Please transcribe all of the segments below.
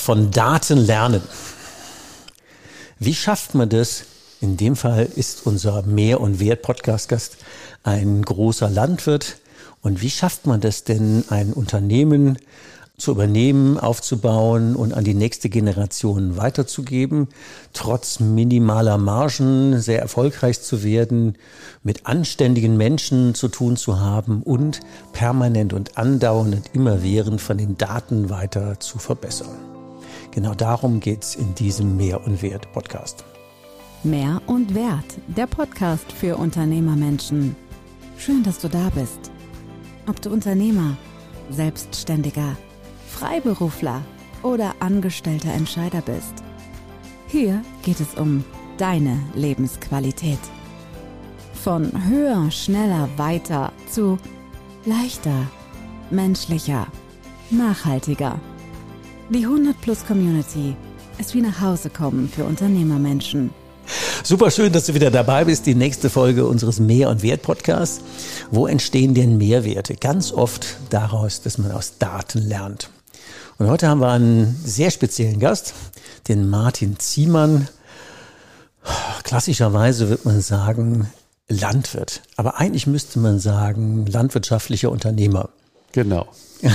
Von Daten lernen. Wie schafft man das? In dem Fall ist unser Mehr- und Wert-Podcast-Gast ein großer Landwirt. Und wie schafft man das denn, ein Unternehmen zu übernehmen, aufzubauen und an die nächste Generation weiterzugeben, trotz minimaler Margen sehr erfolgreich zu werden, mit anständigen Menschen zu tun zu haben und permanent und andauernd und immerwährend von den Daten weiter zu verbessern. Genau darum geht's in diesem Mehr- und Wert-Podcast. Mehr und Wert, der Podcast für Unternehmermenschen. Schön, dass du da bist. Ob du Unternehmer, Selbstständiger, Freiberufler oder angestellter Entscheider bist. Hier geht es um deine Lebensqualität. Von höher, schneller, weiter zu leichter, menschlicher, nachhaltiger. Die 100+ Community ist wie nach Hause kommen für Unternehmermenschen. Super schön, dass du wieder dabei bist. Die nächste Folge unseres Mehr- und Wert-Podcasts. Wo entstehen denn Mehrwerte? Ganz oft daraus, dass man aus Daten lernt. Und heute haben wir einen sehr speziellen Gast, den Martin Ziemann. Klassischerweise wird man sagen Landwirt. Aber eigentlich müsste man sagen landwirtschaftlicher Unternehmer. Genau.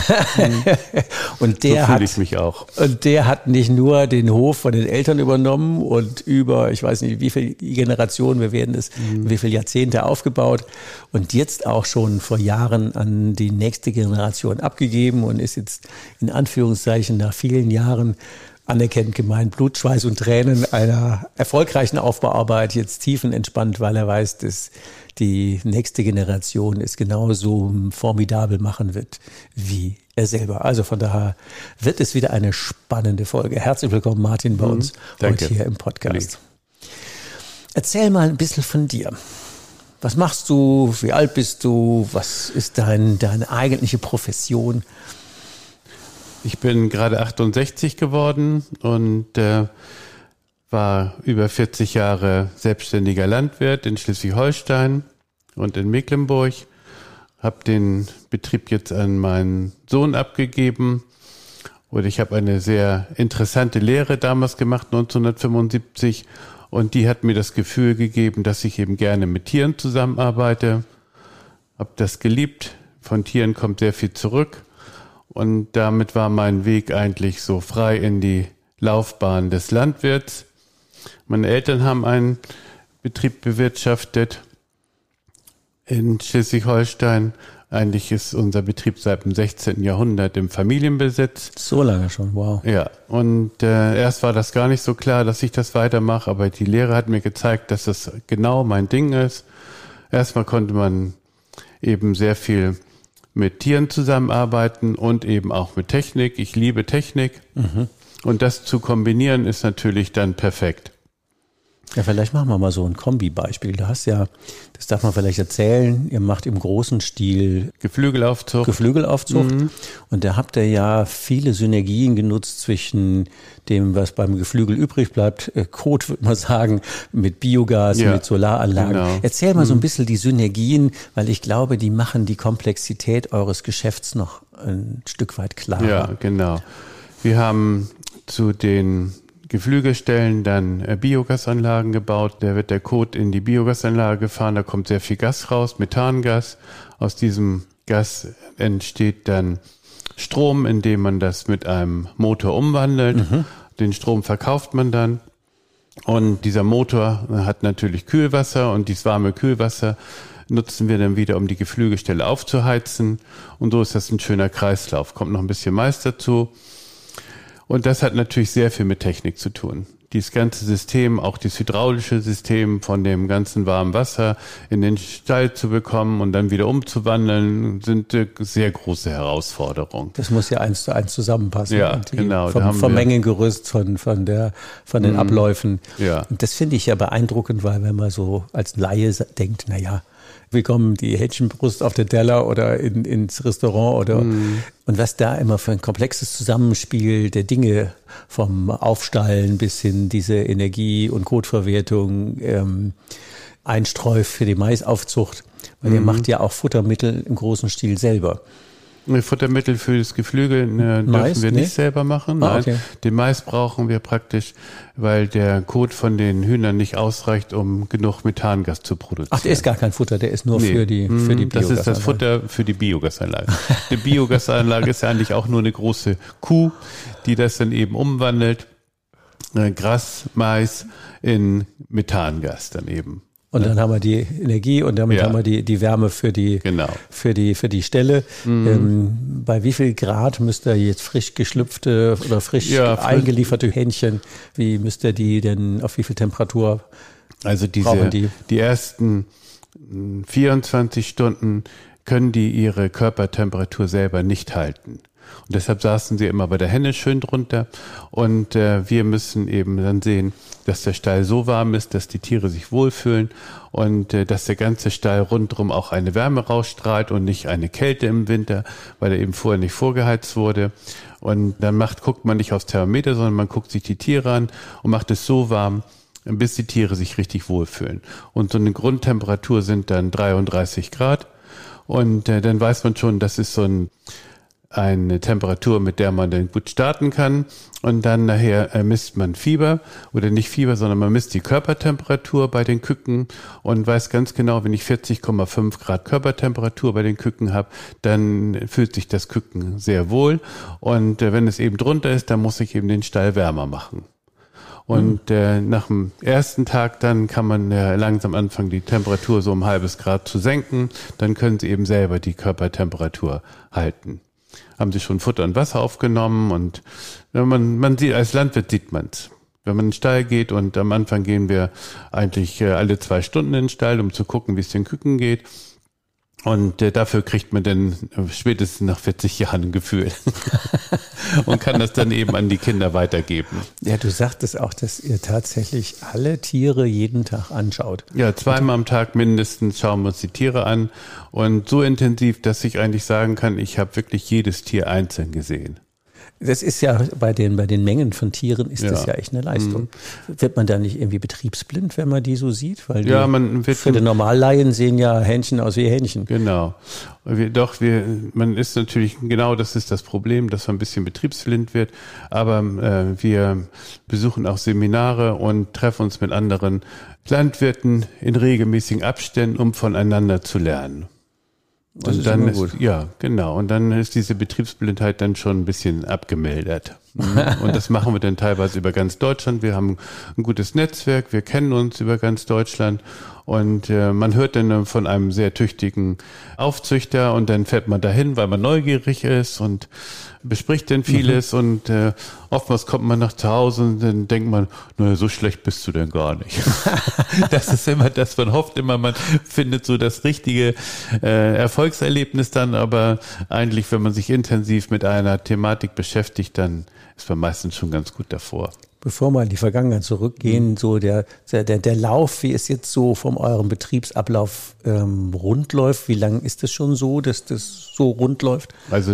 Und der so fühle ich mich auch. Und der hat nicht nur den Hof von den Eltern übernommen und über, ich weiß nicht, wie viele Generationen, wir werden es, wie viele Jahrzehnte aufgebaut und jetzt auch schon vor Jahren an die nächste Generation abgegeben und ist jetzt in Anführungszeichen nach vielen Jahren anerkennt gemeint, Blut, Schweiß und Tränen einer erfolgreichen Aufbauarbeit jetzt tiefenentspannt, weil er weiß, dass die nächste Generation es genauso formidabel machen wird wie er selber. Also von daher wird es wieder eine spannende Folge. Herzlich willkommen, Martin, bei uns heute hier im Podcast. Erzähl mal ein bisschen von dir. Was machst du? Wie alt bist du? Was ist deine eigentliche Profession? Ich bin gerade 68 geworden und war über 40 Jahre selbstständiger Landwirt in Schleswig-Holstein und in Mecklenburg. Habe den Betrieb jetzt an meinen Sohn abgegeben und ich habe eine sehr interessante Lehre damals gemacht, 1975. Und die hat mir das Gefühl gegeben, dass ich eben gerne mit Tieren zusammenarbeite. Habe das geliebt. Von Tieren kommt sehr viel zurück. Und damit war mein Weg eigentlich so frei in die Laufbahn des Landwirts. Meine Eltern haben einen Betrieb bewirtschaftet in Schleswig-Holstein. Eigentlich ist unser Betrieb seit dem 16. Jahrhundert im Familienbesitz. So lange schon, wow. Ja, und erst war das gar nicht so klar, dass ich das weitermache, aber die Lehre hat mir gezeigt, dass das genau mein Ding ist. Erstmal konnte man eben sehr viel mit Tieren zusammenarbeiten und eben auch mit Technik. Ich liebe Technik. Und das zu kombinieren ist natürlich dann perfekt. Ja, vielleicht machen wir mal so ein Kombi-Beispiel. Du hast ja, das darf man vielleicht erzählen, ihr macht im großen Stil Geflügelaufzucht. Und da habt ihr ja viele Synergien genutzt zwischen dem, was beim Geflügel übrig bleibt, Kot, würde man sagen, mit Biogas, mit Solaranlagen. Genau. Erzähl mal so ein bisschen die Synergien, weil ich glaube, die machen die Komplexität eures Geschäfts noch ein Stück weit klarer. Ja, genau. Wir haben zu den Geflügelstellen dann Biogasanlagen gebaut. Da wird der Kot in die Biogasanlage gefahren, da kommt sehr viel Gas raus, Methangas. Aus diesem Gas entsteht dann Strom, indem man das mit einem Motor umwandelt. Den Strom verkauft man dann. Und dieser Motor hat natürlich Kühlwasser und dieses warme Kühlwasser nutzen wir dann wieder, um die Geflügelstelle aufzuheizen. Und so ist das ein schöner Kreislauf. Kommt noch ein bisschen Mais dazu. Und das hat natürlich sehr viel mit Technik zu tun. Dieses ganze System, auch das hydraulische System von dem ganzen warmen Wasser in den Stall zu bekommen und dann wieder umzuwandeln, sind sehr große Herausforderungen. Das muss ja 1:1 zusammenpassen. Ja, genau. Vom Mengengerüst, von den Abläufen. Ja. Und das finde ich ja beeindruckend, weil wenn man so als Laie denkt, naja, wir kommen die Hähnchenbrust auf den Teller oder ins Restaurant oder und was da immer für ein komplexes Zusammenspiel der Dinge vom Aufstallen bis hin diese Energie- und Kotverwertung, Einstreu für die Maisaufzucht, weil ihr macht ja auch Futtermittel im großen Stil selber. Futtermittel für das Geflügel dürfen wir nicht selber machen. Nein, okay. Den Mais brauchen wir praktisch, weil der Kot von den Hühnern nicht ausreicht, um genug Methangas zu produzieren. Ach, der ist gar kein Futter, der ist nur für die Biogasanlage. Das ist das Futter für die Biogasanlage. Die Biogasanlage ist ja eigentlich auch nur eine große Kuh, die das dann eben umwandelt. Gras, Mais in Methangas dann eben. Und dann haben wir die Energie und damit haben wir die Wärme für die Ställe. Bei wie viel Grad müsst ihr jetzt frisch geschlüpfte oder frisch eingelieferte Hähnchen, wie müsst ihr die denn, auf wie viel Temperatur brauchen die? Die ersten 24 Stunden können die ihre Körpertemperatur selber nicht halten. Und deshalb saßen sie immer bei der Henne schön drunter. Und wir müssen eben dann sehen, dass der Stall so warm ist, dass die Tiere sich wohlfühlen und dass der ganze Stall rundherum auch eine Wärme rausstrahlt und nicht eine Kälte im Winter, weil er eben vorher nicht vorgeheizt wurde. Und dann guckt man nicht aufs Thermometer, sondern man guckt sich die Tiere an und macht es so warm, bis die Tiere sich richtig wohlfühlen. Und so eine Grundtemperatur sind dann 33 Grad. Und dann weiß man schon, das ist so eine Temperatur, mit der man dann gut starten kann. Und dann nachher misst man Fieber oder nicht Fieber, sondern man misst die Körpertemperatur bei den Küken und weiß ganz genau, wenn ich 40,5 Grad Körpertemperatur bei den Küken habe, dann fühlt sich das Küken sehr wohl. Und wenn es eben drunter ist, dann muss ich eben den Stall wärmer machen. Und nach dem ersten Tag dann kann man langsam anfangen, die Temperatur so um 0,5 Grad zu senken. Dann können sie eben selber die Körpertemperatur halten. Haben sie schon Futter und Wasser aufgenommen und man sieht, als Landwirt sieht man's. Wenn man in den Stall geht und am Anfang gehen wir eigentlich alle 2 Stunden in den Stall, um zu gucken, wie es den Küken geht. Und dafür kriegt man dann spätestens nach 40 Jahren ein Gefühl und kann das dann eben an die Kinder weitergeben. Ja, du sagtest auch, dass ihr tatsächlich alle Tiere jeden Tag anschaut. Ja, 2-mal am Tag mindestens schauen wir uns die Tiere an und so intensiv, dass ich eigentlich sagen kann, ich habe wirklich jedes Tier einzeln gesehen. Das ist ja bei den Mengen von Tieren ist das ja echt eine Leistung. Wird man da nicht irgendwie betriebsblind, wenn man die so sieht? Weil für den Normallaien sehen ja Hähnchen aus wie Hähnchen. Genau. Man ist natürlich, genau das ist das Problem, dass man ein bisschen betriebsblind wird. Aber wir besuchen auch Seminare und treffen uns mit anderen Landwirten in regelmäßigen Abständen, um voneinander zu lernen. Und dann Und dann ist diese Betriebsblindheit dann schon ein bisschen abgemildert. Und das machen wir dann teilweise über ganz Deutschland. Wir haben ein gutes Netzwerk, wir kennen uns über ganz Deutschland und man hört dann von einem sehr tüchtigen Aufzüchter und dann fährt man dahin, weil man neugierig ist und bespricht dann vieles und oftmals kommt man nach zu Hause und dann denkt man, naja, so schlecht bist du denn gar nicht. Das ist immer das, man hofft immer, man findet so das richtige Erfolgserlebnis dann, aber eigentlich, wenn man sich intensiv mit einer Thematik beschäftigt, dann ist man meistens schon ganz gut davor. Bevor wir in die Vergangenheit zurückgehen, so der Lauf, wie es jetzt so vom eurem Betriebsablauf rund läuft, wie lange ist es schon so, dass das so rund läuft? Also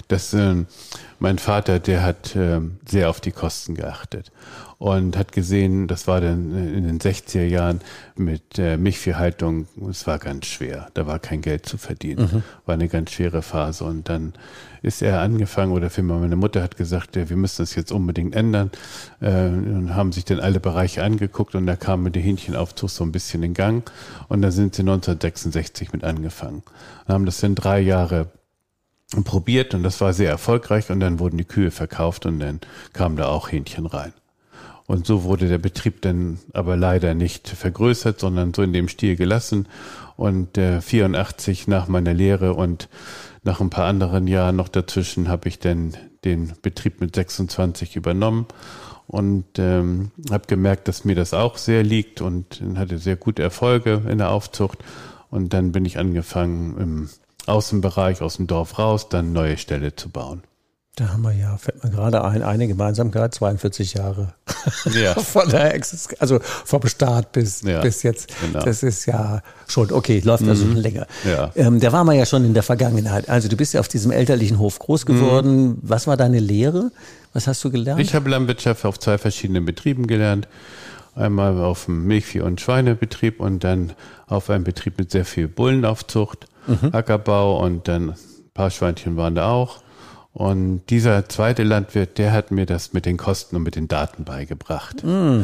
mein Vater, der hat sehr auf die Kosten geachtet und hat gesehen, das war dann in den 60er Jahren mit Milchviehhaltung, es war ganz schwer, da war kein Geld zu verdienen, war eine ganz schwere Phase und dann ist er angefangen, oder vielmehr meine Mutter hat gesagt, wir müssen das jetzt unbedingt ändern und haben sich dann alle Bereiche angeguckt und da kam mit der Hähnchenaufzucht so ein bisschen in Gang und da sind sie 1966 mit angefangen und haben das dann 3 Jahre probiert und das war sehr erfolgreich und dann wurden die Kühe verkauft und dann kamen da auch Hähnchen rein. Und so wurde der Betrieb dann aber leider nicht vergrößert, sondern so in dem Stil gelassen. Und 84 nach meiner Lehre und nach ein paar anderen Jahren noch dazwischen habe ich dann den Betrieb mit 26 übernommen und habe gemerkt, dass mir das auch sehr liegt und hatte sehr gute Erfolge in der Aufzucht. Und dann bin ich angefangen, im Außenbereich aus dem Dorf raus, dann neue Ställe zu bauen. Da haben wir ja, fällt mir gerade eine Gemeinsamkeit, 42 Jahre von der Existenz, also vom Start bis jetzt. Genau. Das ist ja schon, okay, läuft also schon länger. Ja. Da waren wir ja schon in der Vergangenheit. Also du bist ja auf diesem elterlichen Hof groß geworden. Was war deine Lehre? Was hast du gelernt? Ich habe Landwirtschaft auf 2 verschiedenen Betrieben gelernt. Einmal auf dem Milchvieh- und Schweinebetrieb und dann auf einem Betrieb mit sehr viel Bullenaufzucht, Ackerbau und dann paar Schweinchen waren da auch. Und dieser zweite Landwirt, der hat mir das mit den Kosten und mit den Daten beigebracht.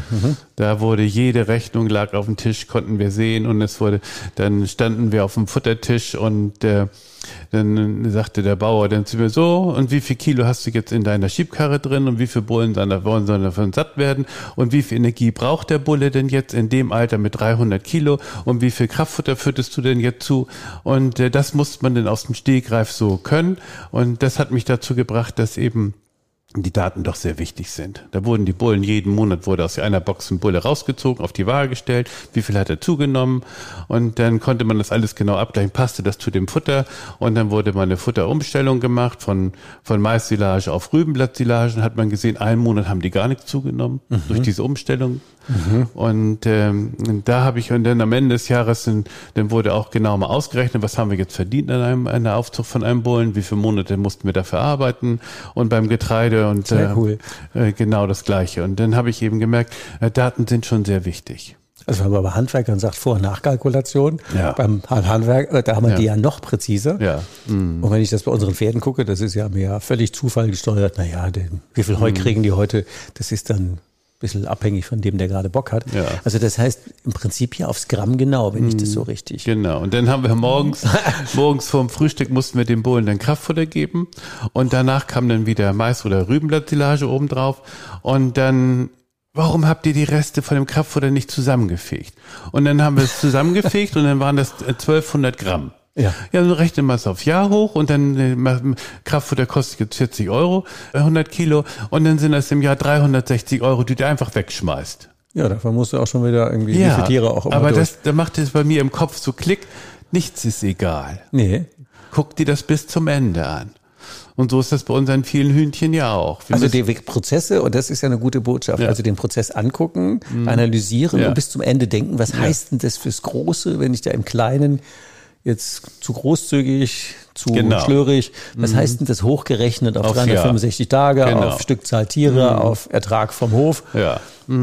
Da wurde jede Rechnung lag auf dem Tisch, konnten wir sehen und dann standen wir auf dem Futtertisch und dann sagte der Bauer dann zu mir so, und wie viel Kilo hast du jetzt in deiner Schiebkarre drin und wie viel Bullen wollen davon satt werden und wie viel Energie braucht der Bulle denn jetzt in dem Alter mit 300 Kilo und wie viel Kraftfutter fütterst du denn jetzt zu? Und das musste man dann aus dem Stegreif so können und das hat mich dazu gebracht, dass eben die Daten doch sehr wichtig sind. Da wurden die Bullen, jeden Monat wurde aus einer Box ein Bulle rausgezogen, auf die Waage gestellt, wie viel hat er zugenommen und dann konnte man das alles genau abgleichen, passte das zu dem Futter und dann wurde mal eine Futterumstellung gemacht von Maissilage auf Rübenblattsilage, hat man gesehen, einen Monat haben die gar nichts zugenommen durch diese Umstellung. Und da habe ich, und dann am Ende des Jahres, dann wurde auch genau mal ausgerechnet, was haben wir jetzt verdient an einer Aufzucht von einem Bullen, wie viele Monate mussten wir dafür arbeiten und beim Getreide und sehr cool. Genau das Gleiche. Und dann habe ich eben gemerkt, Daten sind schon sehr wichtig. Also wenn man bei Handwerkern sagt Vor- und Nachkalkulation, beim Handwerk, da haben wir die ja noch präziser. Ja. Und wenn ich das bei unseren Pferden gucke, das ist ja mehr völlig Zufall gesteuert. Wie viel Heu kriegen die heute? Das ist dann bisschen abhängig von dem, der gerade Bock hat. Ja. Also das heißt im Prinzip hier aufs Gramm genau, wenn ich das so richtig. Genau. Und dann haben wir morgens vorm Frühstück mussten wir dem Bullen dann Kraftfutter geben und danach kam dann wieder Mais- oder Rübenblattsilage obendrauf und dann, warum habt ihr die Reste von dem Kraftfutter nicht zusammengefegt? Und dann haben wir es zusammengefegt und dann waren das 1200 Gramm. Ja, dann rechnen wir es aufs Jahr hoch und dann Kraftfutter kostet jetzt 40 Euro, 100 Kilo und dann sind das im Jahr 360 Euro, die du einfach wegschmeißt. Ja, davon musst du auch schon wieder irgendwie wie viele Tiere auch immer aber durch. da macht es bei mir im Kopf so Klick, nichts ist egal. Nee. Guck dir das bis zum Ende an. Und so ist das bei unseren vielen Hühnchen ja auch. Also die Prozesse, und das ist ja eine gute Botschaft, also den Prozess angucken, analysieren und bis zum Ende denken, was heißt denn das fürs Große, wenn ich da im Kleinen jetzt zu großzügig, zu schlörig. Was heißt denn das hochgerechnet auf 365 Tage, auf Stückzahl Tiere, auf Ertrag vom Hof? Ja.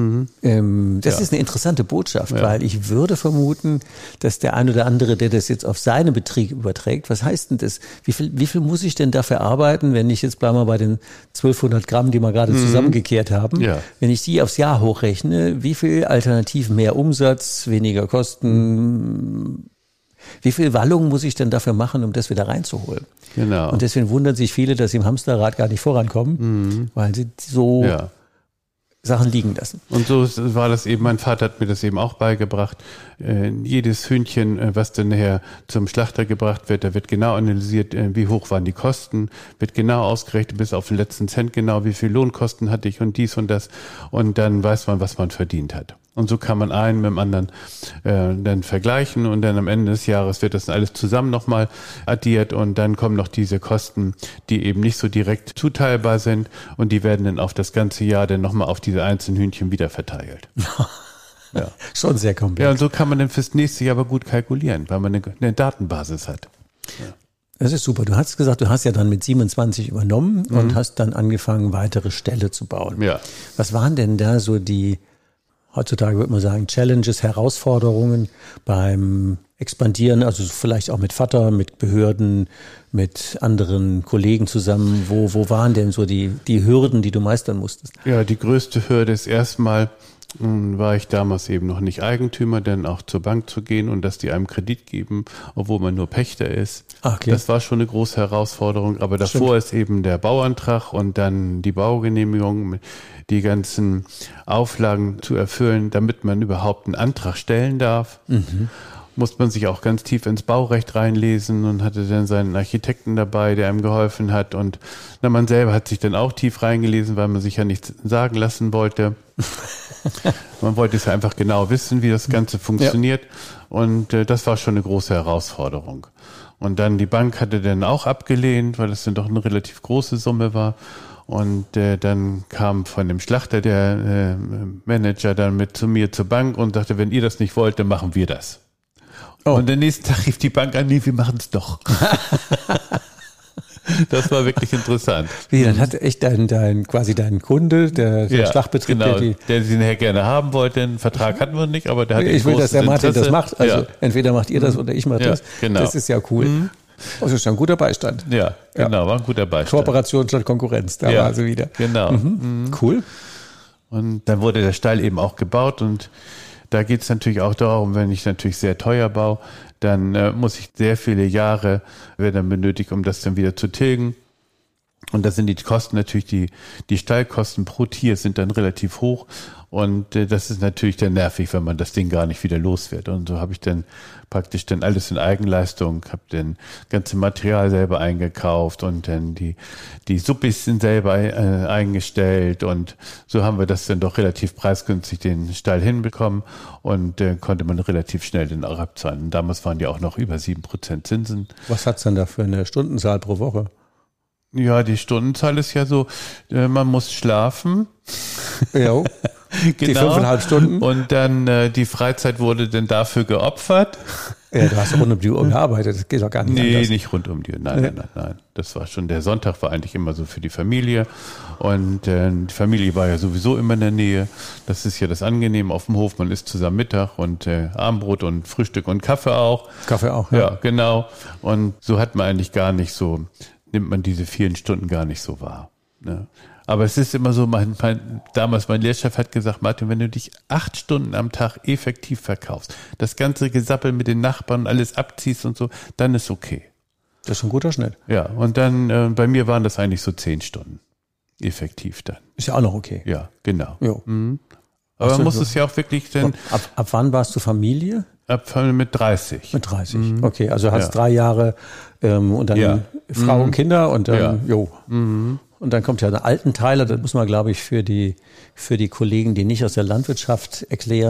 Das ist eine interessante Botschaft, weil ich würde vermuten, dass der ein oder andere, der das jetzt auf seinen Betrieb überträgt, was heißt denn das? Wie viel muss ich denn dafür arbeiten, wenn ich jetzt bleiben wir bei den 1200 Gramm, die wir gerade zusammengekehrt haben, wenn ich die aufs Jahr hochrechne, wie viel alternativ mehr Umsatz, weniger Kosten, wie viel Wallung muss ich denn dafür machen, um das wieder reinzuholen? Genau. Und deswegen wundern sich viele, dass sie im Hamsterrad gar nicht vorankommen, weil sie so Sachen liegen lassen. Und so war das eben, mein Vater hat mir das eben auch beigebracht. Jedes Hühnchen, was dann nachher zum Schlachter gebracht wird, da wird genau analysiert, wie hoch waren die Kosten, wird genau ausgerechnet bis auf den letzten Cent genau, wie viel Lohnkosten hatte ich und dies und das. Und dann weiß man, was man verdient hat. Und so kann man einen mit dem anderen dann vergleichen und dann am Ende des Jahres wird das alles zusammen nochmal addiert und dann kommen noch diese Kosten, die eben nicht so direkt zuteilbar sind und die werden dann auf das ganze Jahr dann nochmal auf diese einzelnen Hühnchen wieder verteilt. Ja. Schon sehr komplex. Ja, und so kann man dann fürs nächste Jahr aber gut kalkulieren, weil man eine Datenbasis hat. Ja. Das ist super. Du hast gesagt, du hast ja dann mit 27 übernommen und hast dann angefangen, weitere Ställe zu bauen. Ja. Was waren denn da so die, heutzutage würde man sagen, Challenges, Herausforderungen beim Expandieren, also vielleicht auch mit Vater, mit Behörden, mit anderen Kollegen zusammen. Wo waren denn so die Hürden, die du meistern musstest? Ja, die größte Hürde ist erstmal, war ich damals eben noch nicht Eigentümer, denn auch zur Bank zu gehen und dass die einem Kredit geben, obwohl man nur Pächter ist. Okay. Das war schon eine große Herausforderung, aber davor ist eben der Bauantrag und dann die Baugenehmigung, die ganzen Auflagen zu erfüllen, damit man überhaupt einen Antrag stellen darf. Muss man sich auch ganz tief ins Baurecht reinlesen und hatte dann seinen Architekten dabei, der einem geholfen hat. Und man selber hat sich dann auch tief reingelesen, weil man sich ja nichts sagen lassen wollte. Man wollte es ja einfach genau wissen, wie das Ganze funktioniert. Ja. Und das war schon eine große Herausforderung. Und dann die Bank hatte dann auch abgelehnt, weil das dann doch eine relativ große Summe war. Und dann kam von dem Schlachter der Manager dann mit zu mir zur Bank und sagte, wenn ihr das nicht wollt, dann machen wir das. Oh. Und den nächsten Tag rief die Bank an, nee, wir machen es doch. Das war wirklich interessant. Wie, dann hat echt quasi dein Kunde, der Schlachtbetrieb, genau, der sie nachher gerne haben wollte. Einen Vertrag hatten wir nicht, aber der hat ich will, dass der Martin das macht. Also entweder macht ihr das oder ich mache das. Genau. Das ist ja cool. Das ist ja ein guter Beistand. Ja, genau, war ein guter Beistand. Kooperation statt Konkurrenz, da war sie wieder. Genau. Cool. Und dann wurde der Stall eben auch gebaut und da geht es natürlich auch darum, wenn ich natürlich sehr teuer baue, dann muss ich sehr viele Jahre, werden dann benötigt, um das dann wieder zu tilgen. Und da sind die Kosten natürlich, die Stallkosten pro Tier sind dann relativ hoch und das ist natürlich dann nervig, wenn man das Ding gar nicht wieder los wird. Und so habe ich dann praktisch dann alles in Eigenleistung, habe dann ganze Material selber eingekauft und dann die Suppis sind selber eingestellt und so haben wir das dann doch relativ preisgünstig den Stall hinbekommen und konnte man relativ schnell dann auch abzahlen. Und damals waren die auch noch über 7% Zinsen. Was hat's denn da für eine Stundenzahl pro Woche? Ja, die Stundenzahl ist ja so, man muss schlafen. Ja, die 5,5 Stunden. Und dann die Freizeit wurde dann dafür geopfert. Ja, du hast rund um die Uhr gearbeitet, das geht doch gar nicht anders. Nee, nicht rund um die Uhr, nein. Das war schon, der Sonntag war eigentlich immer so für die Familie. Und die Familie war ja sowieso immer in der Nähe. Das ist ja das Angenehme auf dem Hof, man isst zusammen Mittag und Abendbrot und Frühstück und Kaffee auch. Kaffee auch, ja. Genau. Und so hat man eigentlich gar nicht so, nimmt man diese vielen Stunden gar nicht so wahr. Ne? Aber es ist immer so, damals mein Lehrchef hat gesagt, Martin, wenn du dich 8 Stunden am Tag effektiv verkaufst, das ganze Gesappel mit den Nachbarn alles abziehst und so, dann ist okay. Das ist ein guter Schnitt. Ja, und dann bei mir waren das eigentlich so 10 Stunden effektiv dann. Ist ja auch noch okay. Ja, genau. Jo. Mhm. Aber man muss es ja auch wirklich dann... Ab wann warst du Familie? Mit 30. Mit 30, okay. Also hast 3 Jahre und dann Frau und Kinder und dann, Und dann kommt ja der Altenteiler, das muss man, glaube ich, für die Kollegen, die nicht aus der Landwirtschaft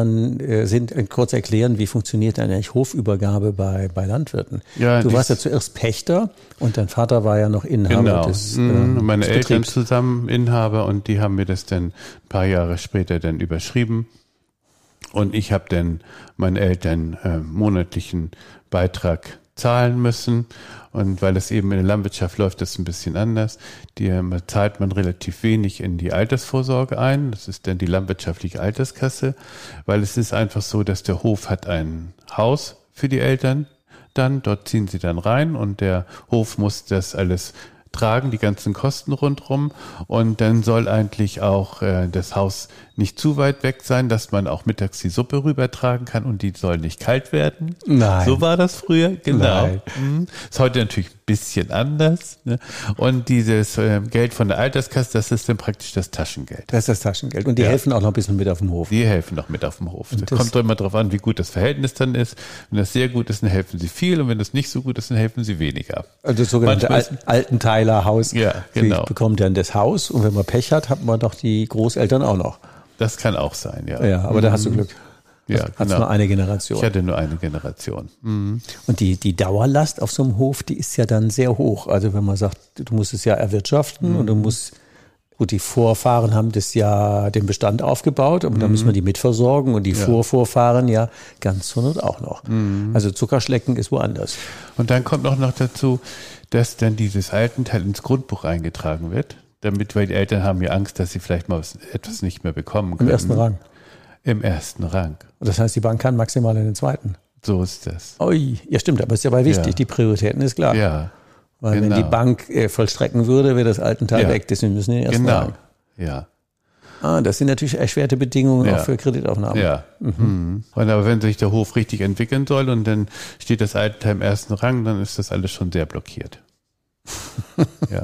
kurz erklären, wie funktioniert eigentlich Hofübergabe bei Landwirten. Ja, du warst ja zuerst Pächter und dein Vater war ja noch Inhaber des meine des Eltern Betriebs. zusammen Inhaber und die haben mir das dann ein paar Jahre später dann überschrieben. Und ich habe dann meinen Eltern monatlichen Beitrag zahlen müssen. Und weil es eben in der Landwirtschaft läuft, das ein bisschen anders. Zahlt man relativ wenig in die Altersvorsorge ein. Das ist dann die landwirtschaftliche Alterskasse. Weil es ist einfach so, dass der Hof hat ein Haus für die Eltern. Dort ziehen sie dann rein und der Hof muss das alles tragen, die ganzen Kosten rundherum. Und dann soll eigentlich auch das Haus nicht zu weit weg sein, dass man auch mittags die Suppe rübertragen kann und die soll nicht kalt werden. Nein. So war das früher, genau. Nein. Ist heute natürlich ein bisschen anders. Ne? Und dieses Geld von der Alterskasse, das ist dann praktisch das Taschengeld. Das ist das Taschengeld. Und die helfen auch noch ein bisschen mit auf dem Hof. Die helfen noch mit auf dem Hof. Das kommt immer darauf an, wie gut das Verhältnis dann ist. Wenn das sehr gut ist, dann helfen sie viel und wenn das nicht so gut ist, dann helfen sie weniger. Also das sogenannte Altenteilerhaus. Ja, genau. Bekommt dann das Haus und wenn man Pech hat man doch die Großeltern auch noch. Das kann auch sein, ja. Ja, aber da hast du Glück. Ja, Hat's nur eine Generation. Ich hatte nur eine Generation. Mhm. Und die Dauerlast auf so einem Hof, die ist ja dann sehr hoch. Also wenn man sagt, du musst es ja erwirtschaften und du musst, gut, die Vorfahren haben das ja den Bestand aufgebaut, aber dann müssen wir die mitversorgen und die Vorfahren ja ganz zur Not auch noch. Also Zuckerschlecken ist woanders. Und dann kommt noch dazu, dass dann dieses Altenteil ins Grundbuch eingetragen wird. Weil die Eltern haben ja Angst, dass sie vielleicht mal etwas nicht mehr bekommen können. Im ersten Rang. Im ersten Rang. Und das heißt, die Bank kann maximal in den zweiten. So ist das. Ui, ja stimmt, aber ist ja wichtig, die Prioritäten ist klar. Ja. Weil wenn die Bank vollstrecken würde, wäre das Altenteil weg, deswegen müssen wir in den ersten Rang. Ja. Das sind natürlich erschwerte Bedingungen auch für Kreditaufnahmen. Ja. Und aber wenn sich der Hof richtig entwickeln soll und dann steht das Altenteil im ersten Rang, dann ist das alles schon sehr blockiert. Ja.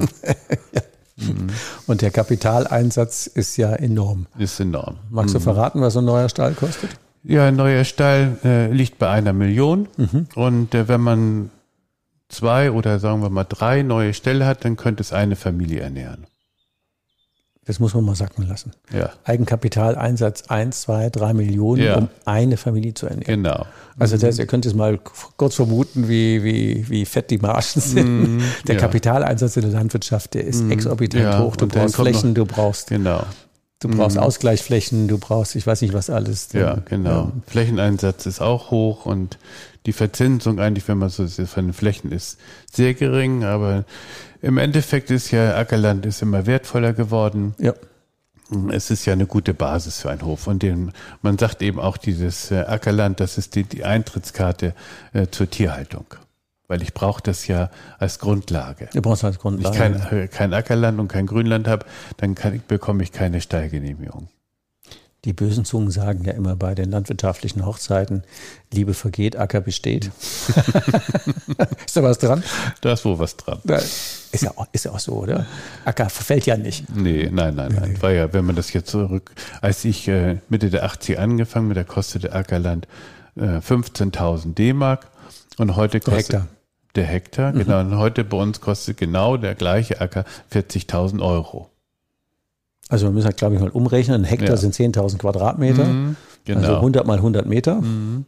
Und der Kapitaleinsatz ist ja enorm. Ist enorm. Magst du verraten, was so ein neuer Stall kostet? Ja, ein neuer Stall liegt bei 1 Million. Und wenn man 2 oder sagen wir mal 3 neue Ställe hat, dann könnte es eine Familie ernähren. Das muss man mal sacken lassen. Ja. Eigenkapitaleinsatz 1, 2, 3 Millionen, um eine Familie zu ernähren. Genau. Also das, ihr könnt es mal kurz vermuten, wie fett die Margen sind. Der Kapitaleinsatz in der Landwirtschaft, der ist exorbitant hoch. Du brauchst Flächen, du brauchst Ausgleichsflächen, du brauchst, ich weiß nicht was alles. Ja, genau. Flächeneinsatz ist auch hoch und die Verzinsung eigentlich, wenn man so von den Flächen ist, sehr gering, aber im Endeffekt ist ja Ackerland ist immer wertvoller geworden. Ja. Es ist ja eine gute Basis für einen Hof. Und man sagt eben auch, dieses Ackerland, das ist die Eintrittskarte zur Tierhaltung. Weil ich brauche das ja als Grundlage. Du brauchst als Grundlage. Wenn ich kein Ackerland und kein Grünland habe, dann bekomme ich keine Stallgenehmigung. Die bösen Zungen sagen ja immer bei den landwirtschaftlichen Hochzeiten, Liebe vergeht, Acker besteht. Ist da was dran? Da ist wohl was dran. Ist ja auch so, oder? Acker verfällt ja nicht. Nee, nein. War ja, wenn man das jetzt als ich Mitte der 80er angefangen mit, da kostete Ackerland 15.000 D-Mark und heute kostet der Hektar, genau, und heute bei uns kostet genau der gleiche Acker 40.000 Euro. Also wir müssen halt, glaube ich, mal umrechnen. Ein Hektar sind 10.000 Quadratmeter, genau. Also 100 mal 100 Meter.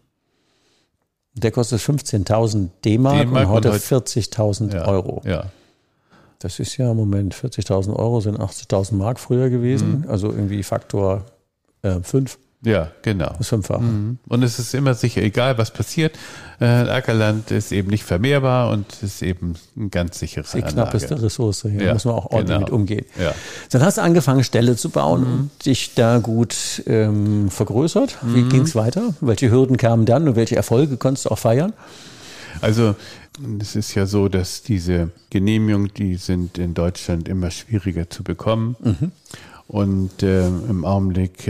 Der kostet 15.000 D-Mark und heute 40.000 Euro. Ja. Das ist ja im Moment 40.000 Euro sind 80.000 Mark früher gewesen, also irgendwie Faktor 5. Ja, genau. Das Fünffache. Und es ist immer sicher, egal was passiert, Ackerland ist eben nicht vermehrbar und ist eben ein ganz sicherer Die knappeste Ressource. Hier muss man auch ordentlich mit umgehen. Ja. Dann hast du angefangen, Ställe zu bauen und dich da gut vergrößert. Wie ging es weiter? Welche Hürden kamen dann und welche Erfolge konntest du auch feiern? Also es ist ja so, dass diese Genehmigungen, die sind in Deutschland immer schwieriger zu bekommen. Und im Augenblick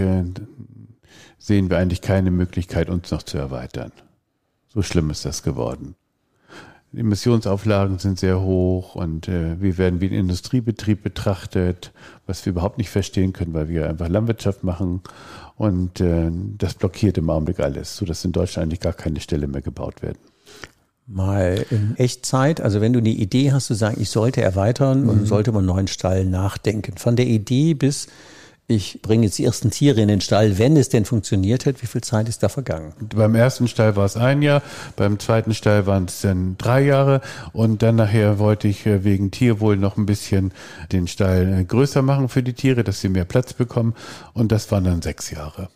sehen wir eigentlich keine Möglichkeit, uns noch zu erweitern. So schlimm ist das geworden. Die Emissionsauflagen sind sehr hoch und wir werden wie ein Industriebetrieb betrachtet, was wir überhaupt nicht verstehen können, weil wir einfach Landwirtschaft machen. Und das blockiert im Augenblick alles, sodass in Deutschland eigentlich gar keine Ställe mehr gebaut werden. Mal in Echtzeit, also wenn du eine Idee hast, zu sagen, ich sollte erweitern und sollte über einen neuen Stall nachdenken. Von der Idee bis ich bringe jetzt die ersten Tiere in den Stall, wenn es denn funktioniert hat, wie viel Zeit ist da vergangen? Beim ersten Stall war es 1 Jahr, beim zweiten Stall waren es dann 3 Jahre und dann nachher wollte ich wegen Tierwohl noch ein bisschen den Stall größer machen für die Tiere, dass sie mehr Platz bekommen und das waren dann 6 Jahre.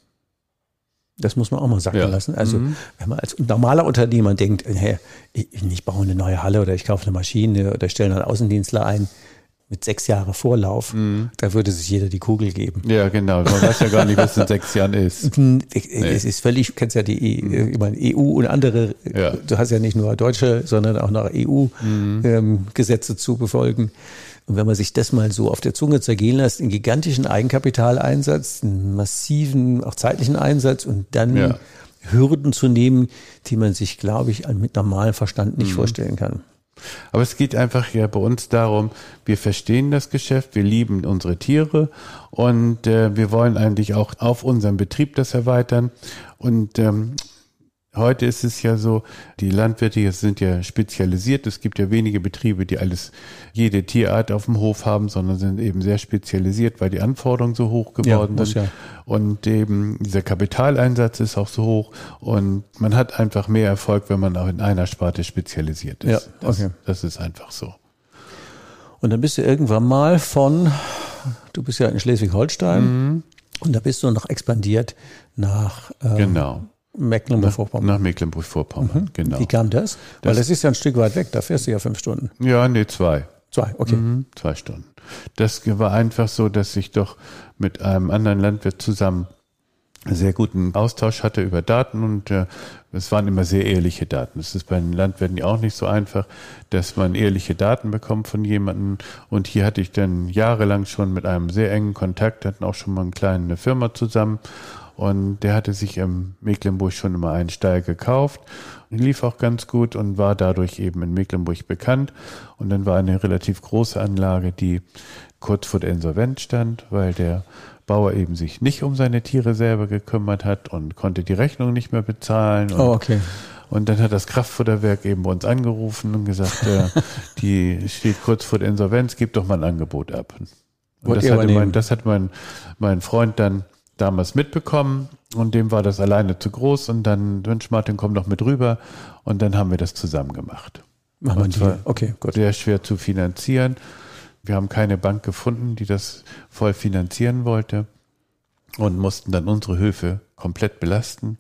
Das muss man auch mal sacken lassen. Also wenn man als normaler Unternehmer denkt, hey, ich baue eine neue Halle oder ich kaufe eine Maschine oder stelle einen Außendienstler ein, mit 6 Jahren Vorlauf, da würde sich jeder die Kugel geben. Ja, genau. Man weiß ja gar nicht, was in 6 Jahren ist. Es ist völlig, du kennst ja die EU und andere, du hast ja nicht nur deutsche, sondern auch noch EU-Gesetze zu befolgen. Und wenn man sich das mal so auf der Zunge zergehen lässt, einen gigantischen Eigenkapitaleinsatz, einen massiven, auch zeitlichen Einsatz und dann Hürden zu nehmen, die man sich, glaube ich, mit normalem Verstand nicht vorstellen kann. Aber es geht einfach ja bei uns darum, wir verstehen das Geschäft, wir lieben unsere Tiere und wir wollen eigentlich auch auf unserem Betrieb das erweitern. Und heute ist es ja so, die Landwirte sind ja spezialisiert. Es gibt ja wenige Betriebe, die jede Tierart auf dem Hof haben, sondern sind eben sehr spezialisiert, weil die Anforderungen so hoch geworden sind. Ja. Und eben dieser Kapitaleinsatz ist auch so hoch und man hat einfach mehr Erfolg, wenn man auch in einer Sparte spezialisiert ist. Ja, das ist einfach so. Und dann bist du irgendwann mal du bist ja in Schleswig-Holstein und da bist du noch expandiert nach Mecklenburg-Vorpommern. Nach Mecklenburg-Vorpommern, genau. Wie kam das? Weil das ist ja ein Stück weit weg, da fährst du ja 5 Stunden. Ja, nee, 2. 2, okay. 2 Stunden. Das war einfach so, dass ich doch mit einem anderen Landwirt zusammen sehr guten Austausch hatte über Daten und es waren immer sehr ehrliche Daten. Es ist bei den Landwirten ja auch nicht so einfach, dass man ehrliche Daten bekommt von jemandem. Und hier hatte ich dann jahrelang schon mit einem sehr engen Kontakt, hatten auch schon mal eine kleine Firma zusammen. Und der hatte sich in Mecklenburg schon immer einen Stall gekauft. Lief auch ganz gut und war dadurch eben in Mecklenburg bekannt. Und dann war eine relativ große Anlage, die kurz vor der Insolvenz stand, weil der Bauer eben sich nicht um seine Tiere selber gekümmert hat und konnte die Rechnung nicht mehr bezahlen. Und dann hat das Kraftfutterwerk eben bei uns angerufen und gesagt, die steht kurz vor der Insolvenz, gib doch mal ein Angebot ab. Und das hat mein Freund dann damals mitbekommen und dem war das alleine zu groß und dann, Mensch Martin, komm doch mit rüber und dann haben wir das zusammen gemacht. Okay, gut. Sehr schwer zu finanzieren. Wir haben keine Bank gefunden, die das voll finanzieren wollte und mussten dann unsere Höfe komplett belasten.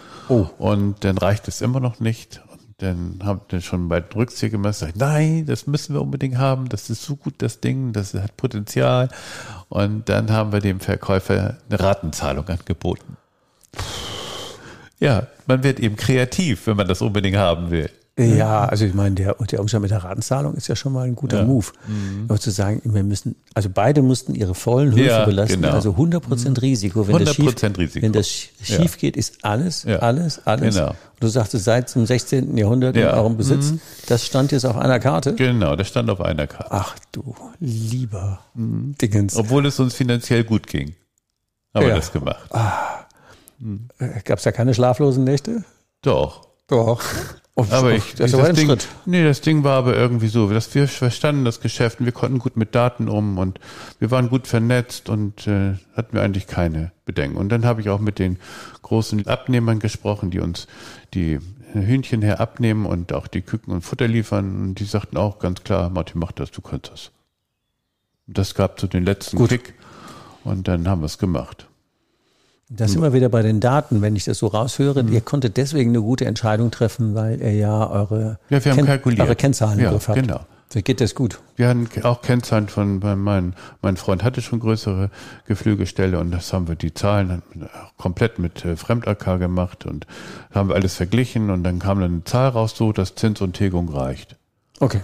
Und dann reicht es immer noch nicht. Und dann haben wir schon bei den Rückzieher gemacht, gesagt, nein, das müssen wir unbedingt haben, das ist so gut, das Ding, das hat Potenzial. Und dann haben wir dem Verkäufer eine Ratenzahlung angeboten. Ja, man wird eben kreativ, wenn man das unbedingt haben will. Ja, also ich meine, der Umstand mit der Ratenzahlung ist ja schon mal ein guter Move. Aber zu sagen, beide mussten ihre vollen Höfe belasten, genau. Also 100% Risiko. Wenn 100% Risiko. Wenn das schief geht, ist alles. Genau. Und du sagtest, seit dem 16. Jahrhundert in eurem Besitz, das stand jetzt auf einer Karte? Genau, das stand auf einer Karte. Ach du lieber Dingens. Obwohl es uns finanziell gut ging, haben wir das gemacht. Gab es da keine schlaflosen Nächte? Doch. Aber das Ding war aber irgendwie so, dass wir verstanden das Geschäft und wir konnten gut mit Daten und wir waren gut vernetzt und hatten wir eigentlich keine Bedenken. Und dann habe ich auch mit den großen Abnehmern gesprochen, die uns die Hühnchen her abnehmen und auch die Küken und Futter liefern. Und die sagten auch ganz klar, Martin, mach das, du kannst das. Und das gab so den letzten Kick und dann haben wir es gemacht. Da sind wir wieder bei den Daten, wenn ich das so raushöre. Ihr konntet deswegen eine gute Entscheidung treffen, weil ihr ja eure Kennzahlen im Griff habt. Genau. So geht das gut. Wir hatten auch Kennzahlen mein Freund hatte schon größere Geflügelställe und das haben wir die Zahlen komplett mit Fremd-AK gemacht und haben wir alles verglichen und dann kam dann eine Zahl raus, so dass Zins und Tilgung reicht. Okay.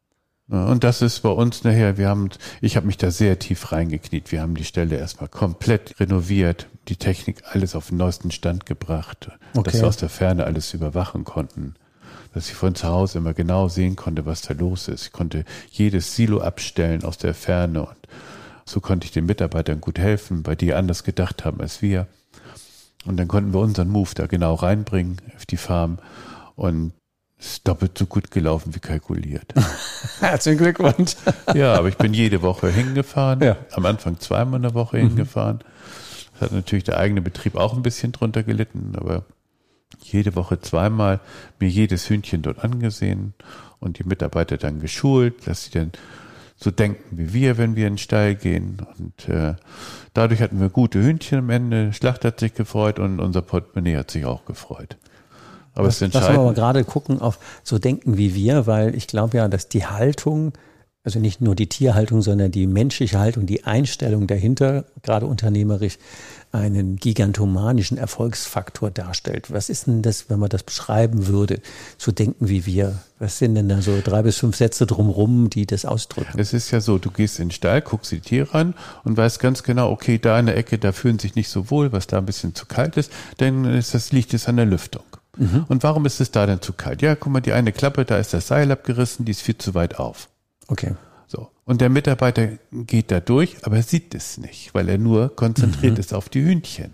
Und das ist bei uns nachher, ich habe mich da sehr tief reingekniet. Wir haben die Stelle erstmal komplett renoviert, die Technik alles auf den neuesten Stand gebracht, dass wir aus der Ferne alles überwachen konnten, dass ich von zu Hause immer genau sehen konnte, was da los ist. Ich konnte jedes Silo abstellen aus der Ferne und so konnte ich den Mitarbeitern gut helfen, weil die anders gedacht haben als wir. Und dann konnten wir unseren Move da genau reinbringen auf die Farm und es ist doppelt so gut gelaufen wie kalkuliert. Herzlichen Glückwunsch. Ja, aber ich bin jede Woche hingefahren. Ja. Am Anfang zweimal in der Woche hingefahren. Das hat natürlich der eigene Betrieb auch ein bisschen drunter gelitten, aber jede Woche zweimal mir jedes Hühnchen dort angesehen und die Mitarbeiter dann geschult, dass sie dann so denken wie wir, wenn wir in den Stall gehen. Und dadurch hatten wir gute Hühnchen am Ende. Schlacht hat sich gefreut und unser Portemonnaie hat sich auch gefreut. Aber es ist entscheidend. Lass uns aber gerade gucken auf so denken wie wir, weil ich glaube ja, dass die Haltung, also nicht nur die Tierhaltung, sondern die menschliche Haltung, die Einstellung dahinter, gerade unternehmerisch, einen gigantomanischen Erfolgsfaktor darstellt. Was ist denn das, wenn man das beschreiben würde, so denken wie wir? Was sind denn da so 3 bis 5 Sätze drumherum, die das ausdrücken? Es ist ja so, du gehst in den Stall, guckst die Tiere an und weißt ganz genau, okay, da in der Ecke, da fühlen sich nicht so wohl, was da ein bisschen zu kalt ist, denn liegt es an der Lüftung. Und warum ist es da denn zu kalt? Ja, guck mal, die eine Klappe, da ist das Seil abgerissen, die ist viel zu weit auf. Okay. So. Und der Mitarbeiter geht da durch, aber er sieht es nicht, weil er nur konzentriert ist auf die Hühnchen.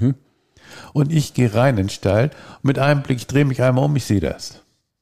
Und ich gehe rein in den Stall und mit einem Blick, ich drehe mich einmal um, ich sehe das.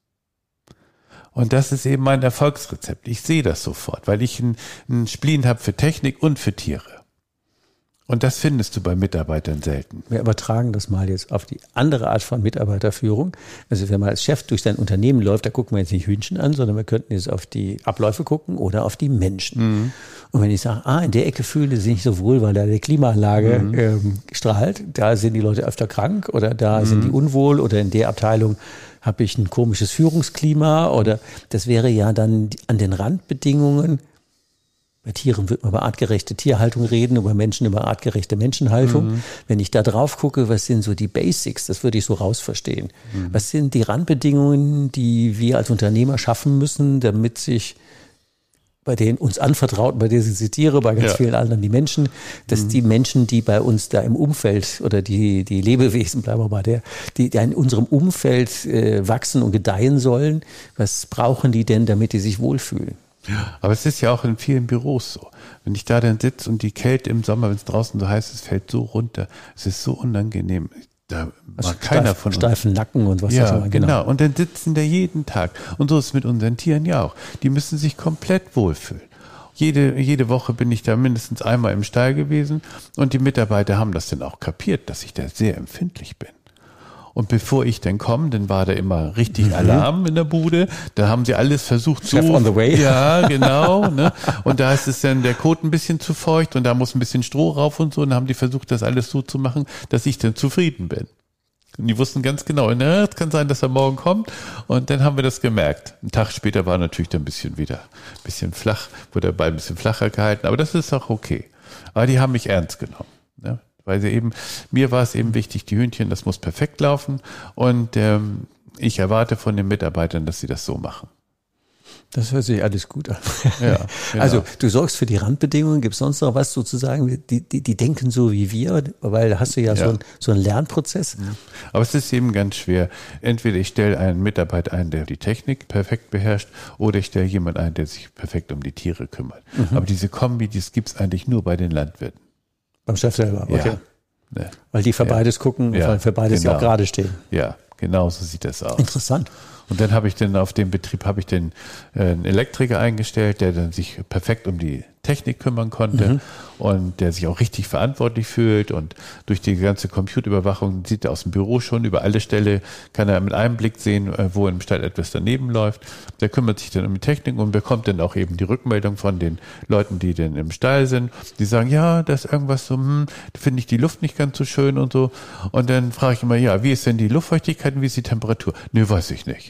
Und das ist eben mein Erfolgsrezept. Ich sehe das sofort, weil ich einen Spleen habe für Technik und für Tiere. Und das findest du bei Mitarbeitern selten. Wir übertragen das mal jetzt auf die andere Art von Mitarbeiterführung. Also wenn man als Chef durch sein Unternehmen läuft, da gucken wir jetzt nicht Hühnchen an, sondern wir könnten jetzt auf die Abläufe gucken oder auf die Menschen. Und wenn ich sage, in der Ecke fühlen sie sich nicht so wohl, weil da die Klimaanlage strahlt, da sind die Leute öfter krank oder da sind die unwohl oder in der Abteilung habe ich ein komisches Führungsklima oder das wäre ja dann an den Randbedingungen. Bei Tieren wird man über artgerechte Tierhaltung reden, über Menschen über artgerechte Menschenhaltung. Wenn ich da drauf gucke, was sind so die Basics, das würde ich so rausverstehen. Was sind die Randbedingungen, die wir als Unternehmer schaffen müssen, damit sich bei den uns anvertrauten, bei denen ich Tiere, bei ganz vielen anderen die Menschen, dass die Menschen, die bei uns da im Umfeld oder die Lebewesen, bleiben wir bei die in unserem Umfeld wachsen und gedeihen sollen, was brauchen die denn, damit die sich wohlfühlen? Ja, aber es ist ja auch in vielen Büros so. Wenn ich da dann sitze und die Kälte im Sommer, wenn es draußen so heiß ist, fällt so runter. Es ist so unangenehm. Da mag keiner von uns. Steifen Nacken und was ja, auch immer. Genau. Und dann sitzen da jeden Tag. Und so ist es mit unseren Tieren ja auch. Die müssen sich komplett wohlfühlen. Jede Woche bin ich da mindestens einmal im Stall gewesen und die Mitarbeiter haben das dann auch kapiert, dass ich da sehr empfindlich bin. Und bevor ich dann komme, dann war da immer richtig Alarm in der Bude. Da haben sie alles versucht Chef on the way. Ja, genau. Ne? Und da ist es dann der Kot ein bisschen zu feucht und da muss ein bisschen Stroh rauf und so. Und dann haben die versucht, das alles so zu machen, dass ich dann zufrieden bin. Und die wussten ganz genau, es kann sein, dass er morgen kommt. Und dann haben wir das gemerkt. Einen Tag später war natürlich dann ein bisschen flach, wurde der Ball ein bisschen flacher gehalten. Aber das ist auch okay. Aber die haben mich ernst genommen. Ne? Weil mir war es eben wichtig, die Hühnchen, das muss perfekt laufen. Und ich erwarte von den Mitarbeitern, dass sie das so machen. Das hört sich alles gut an. Ja, genau. Also du sorgst für die Randbedingungen. Gibt es sonst noch was sozusagen, die denken so wie wir? Weil da hast du ja, so einen Lernprozess. Aber es ist eben ganz schwer. Entweder ich stelle einen Mitarbeiter ein, der die Technik perfekt beherrscht, oder ich stelle jemanden ein, der sich perfekt um die Tiere kümmert. Aber diese Kombi, das gibt es eigentlich nur bei den Landwirten. Beim Chef selber, okay. Ja. Weil die für beides gucken und für beides ja auch gerade stehen. Ja, genau so sieht das aus. Interessant. Und dann habe ich auf dem Betrieb einen Elektriker eingestellt, der dann sich perfekt um die Technik kümmern konnte und der sich auch richtig verantwortlich fühlt, und durch die ganze Computerüberwachung sieht er aus dem Büro schon über alle Stelle, kann er mit einem Blick sehen, wo im Stall etwas daneben läuft. Der kümmert sich dann um die Technik und bekommt dann auch eben die Rückmeldung von den Leuten, die dann im Stall sind. Die sagen, ja, da ist irgendwas so, finde ich die Luft nicht ganz so schön und so. Und dann frage ich immer, ja, wie ist denn die Luftfeuchtigkeit und wie ist die Temperatur? Nee, weiß ich nicht.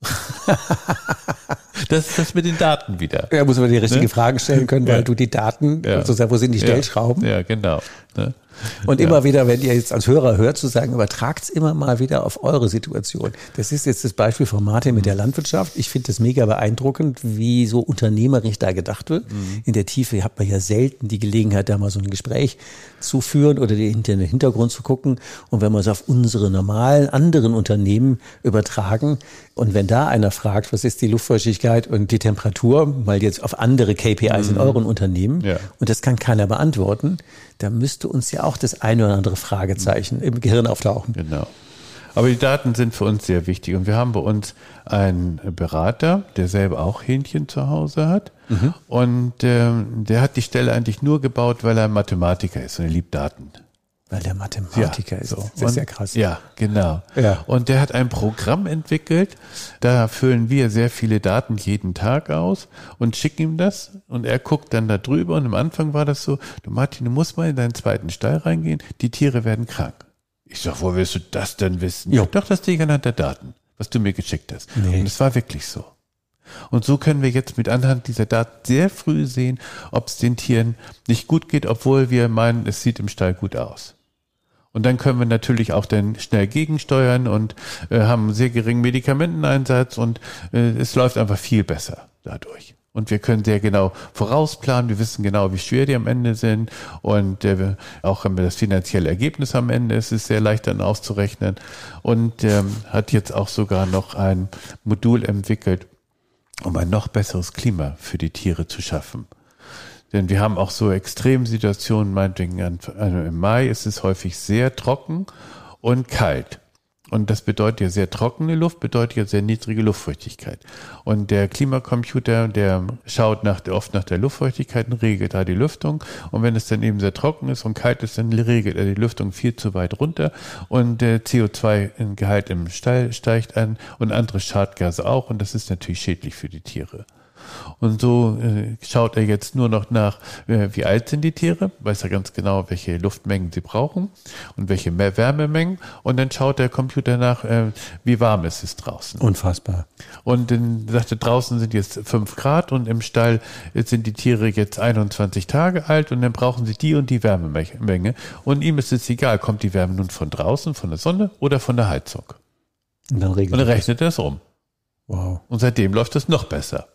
Das ist das mit den Daten wieder. Ja, muss man die richtigen Fragen stellen können, weil du die Daten, sozusagen, wo sind die Stellschrauben? Ja, genau. Ne? Und immer wieder, wenn ihr jetzt als Hörer hört, zu sagen, übertragt's immer mal wieder auf eure Situation. Das ist jetzt das Beispiel von Martin mit der Landwirtschaft. Ich finde das mega beeindruckend, wie so unternehmerisch da gedacht wird. In der Tiefe hat man ja selten die Gelegenheit, da mal so ein Gespräch zu führen oder hinter den Hintergrund zu gucken. Und wenn wir es auf unsere normalen anderen Unternehmen übertragen und wenn da einer fragt, was ist die Luftfeuchtigkeit und die Temperatur, mal jetzt auf andere KPIs in euren Unternehmen, und das kann keiner beantworten, da müsste uns ja auch das eine oder andere Fragezeichen im Gehirn auftauchen. Genau. Aber die Daten sind für uns sehr wichtig. Und wir haben bei uns einen Berater, der selber auch Hähnchen zu Hause hat. Und der hat die Stelle eigentlich nur gebaut, weil er Mathematiker ist und er liebt Daten. Weil der Mathematiker ist. So. Das ist ja krass. Ja, genau. Ja. Und der hat ein Programm entwickelt, da füllen wir sehr viele Daten jeden Tag aus und schicken ihm das und er guckt dann da drüber und am Anfang war das so, du Martin, du musst mal in deinen zweiten Stall reingehen, die Tiere werden krank. Ich sag, wo willst du das denn wissen? Jo. Doch, das liegt anhand der Daten, was du mir geschickt hast. Nee. Und es war wirklich so. Und so können wir jetzt mit anhand dieser Daten sehr früh sehen, ob es den Tieren nicht gut geht, obwohl wir meinen, es sieht im Stall gut aus. Und dann können wir natürlich auch dann schnell gegensteuern und haben einen sehr geringen Medikamenteneinsatz und es läuft einfach viel besser dadurch. Und wir können sehr genau vorausplanen, wir wissen genau, wie schwer die am Ende sind und auch haben wir das finanzielle Ergebnis am Ende, es ist sehr leicht dann auszurechnen und hat jetzt auch sogar noch ein Modul entwickelt, um ein noch besseres Klima für die Tiere zu schaffen. Denn wir haben auch so Extremsituationen, meinetwegen im Mai ist es häufig sehr trocken und kalt. Und das bedeutet ja sehr trockene Luft, bedeutet ja sehr niedrige Luftfeuchtigkeit. Und der Klimacomputer, der schaut oft nach der Luftfeuchtigkeit und regelt da die Lüftung. Und wenn es dann eben sehr trocken ist und kalt ist, dann regelt er die Lüftung viel zu weit runter. Und der CO2-Gehalt im Stall steigt an und andere Schadgase auch. Und das ist natürlich schädlich für die Tiere. Und so schaut er jetzt nur noch nach, wie alt sind die Tiere, weiß er ganz genau, welche Luftmengen sie brauchen und welche Wärmemengen. Und dann schaut der Computer nach, wie warm ist es draußen. Unfassbar. Und dann sagt er, draußen sind jetzt 5 Grad und im Stall sind die Tiere jetzt 21 Tage alt und dann brauchen sie die und die Wärmemenge. Und ihm ist es egal, kommt die Wärme nun von draußen, von der Sonne oder von der Heizung. Und dann rechnet er es um. Wow. Und seitdem läuft es noch besser.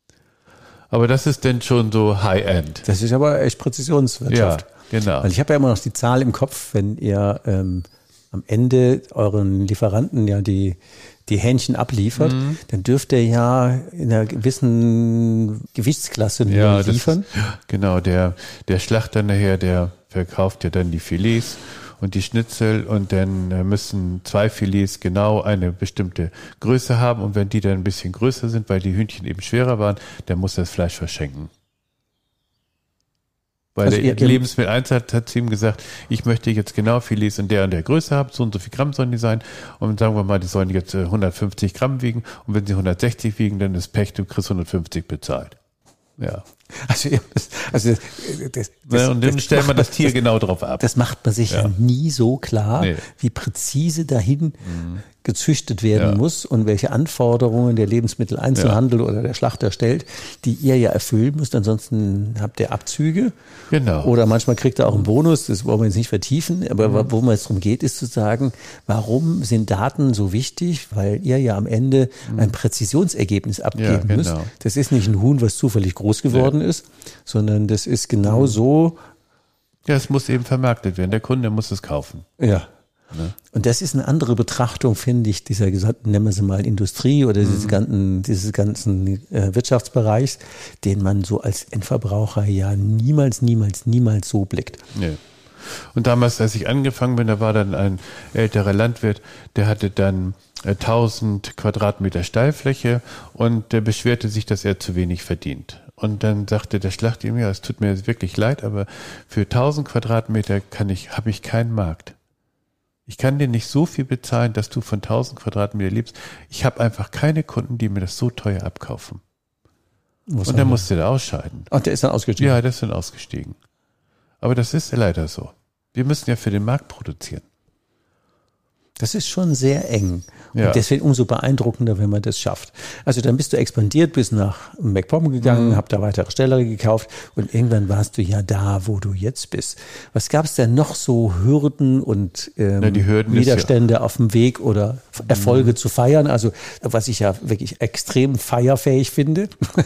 Aber das ist denn schon so High-End. Das ist aber echt Präzisionswirtschaft. Ja, genau. Weil ich habe ja immer noch die Zahl im Kopf, wenn ihr am Ende euren Lieferanten ja die Hähnchen abliefert, dann dürft ihr ja in einer gewissen Gewichtsklasse nur liefern. Genau, der Schlachter nachher, der verkauft ja dann die Filets und die Schnitzel und dann müssen 2 Filets genau eine bestimmte Größe haben und wenn die dann ein bisschen größer sind, weil die Hühnchen eben schwerer waren, dann muss er das Fleisch verschenken. Weil also der Lebensmitteleinzelhandel hat zu ihm gesagt, ich möchte jetzt genau Filets in der und der Größe haben, so und so viel Gramm sollen die sein und sagen wir mal, die sollen jetzt 150 Gramm wiegen und wenn sie 160 wiegen, dann ist Pech, du kriegst 150 bezahlt. Ja. Und dann stellt man das Tier genau drauf ab. Das macht man sich ja nie so klar, wie präzise dahin gezüchtet werden muss und welche Anforderungen der Lebensmitteleinzelhandel oder der Schlachter stellt, die ihr ja erfüllen müsst. Ansonsten habt ihr Abzüge. Genau. Oder manchmal kriegt ihr auch einen Bonus, das wollen wir jetzt nicht vertiefen. Aber wo man jetzt darum geht, ist zu sagen, warum sind Daten so wichtig? Weil ihr ja am Ende ein Präzisionsergebnis abgeben müsst. Das ist nicht ein Huhn, was zufällig groß geworden ist, sondern das ist genau so. Ja, es muss eben vermarktet werden. Der Kunde muss es kaufen. Ja. Und das ist eine andere Betrachtung, finde ich, dieser gesamten, nennen wir sie mal Industrie oder dieses ganzen Wirtschaftsbereichs, den man so als Endverbraucher ja niemals so blickt. Nee. Und damals, als ich angefangen bin, da war dann ein älterer Landwirt, der hatte dann 1000 Quadratmeter Stallfläche und der beschwerte sich, dass er zu wenig verdient. Und dann sagte der Schlachter ihm, ja, es tut mir jetzt wirklich leid, aber für 1000 Quadratmeter habe ich keinen Markt. Ich kann dir nicht so viel bezahlen, dass du von 1000 Quadratmeter lebst. Ich habe einfach keine Kunden, die mir das so teuer abkaufen. Und dann musste der ausscheiden. Ach, der ist dann ausgestiegen? Ja, der ist dann ausgestiegen. Aber das ist leider so. Wir müssen ja für den Markt produzieren. Das ist schon sehr eng. Und deswegen umso beeindruckender, wenn man das schafft. Also dann bist du expandiert, bist nach MacPom gegangen, hab da weitere Ställe gekauft und irgendwann warst du ja da, wo du jetzt bist. Was gab es denn noch so Hürden und die Hürden Widerstände auf dem Weg oder Erfolge zu feiern? Also was ich ja wirklich extrem feierfähig finde,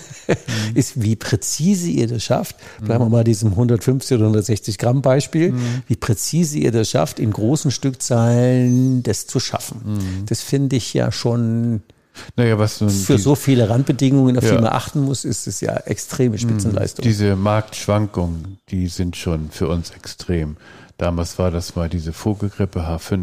ist, wie präzise ihr das schafft. Bleiben wir mal diesem 150 oder 160 Gramm Beispiel. Wie präzise ihr das schafft, in großen Stückzahlen das zu schaffen. Das finde ich ja schon, was für so viele Randbedingungen, auf die man achten muss, ist es ja extreme Spitzenleistung. Diese Marktschwankungen, die sind schon für uns extrem. Damals war das mal diese Vogelgrippe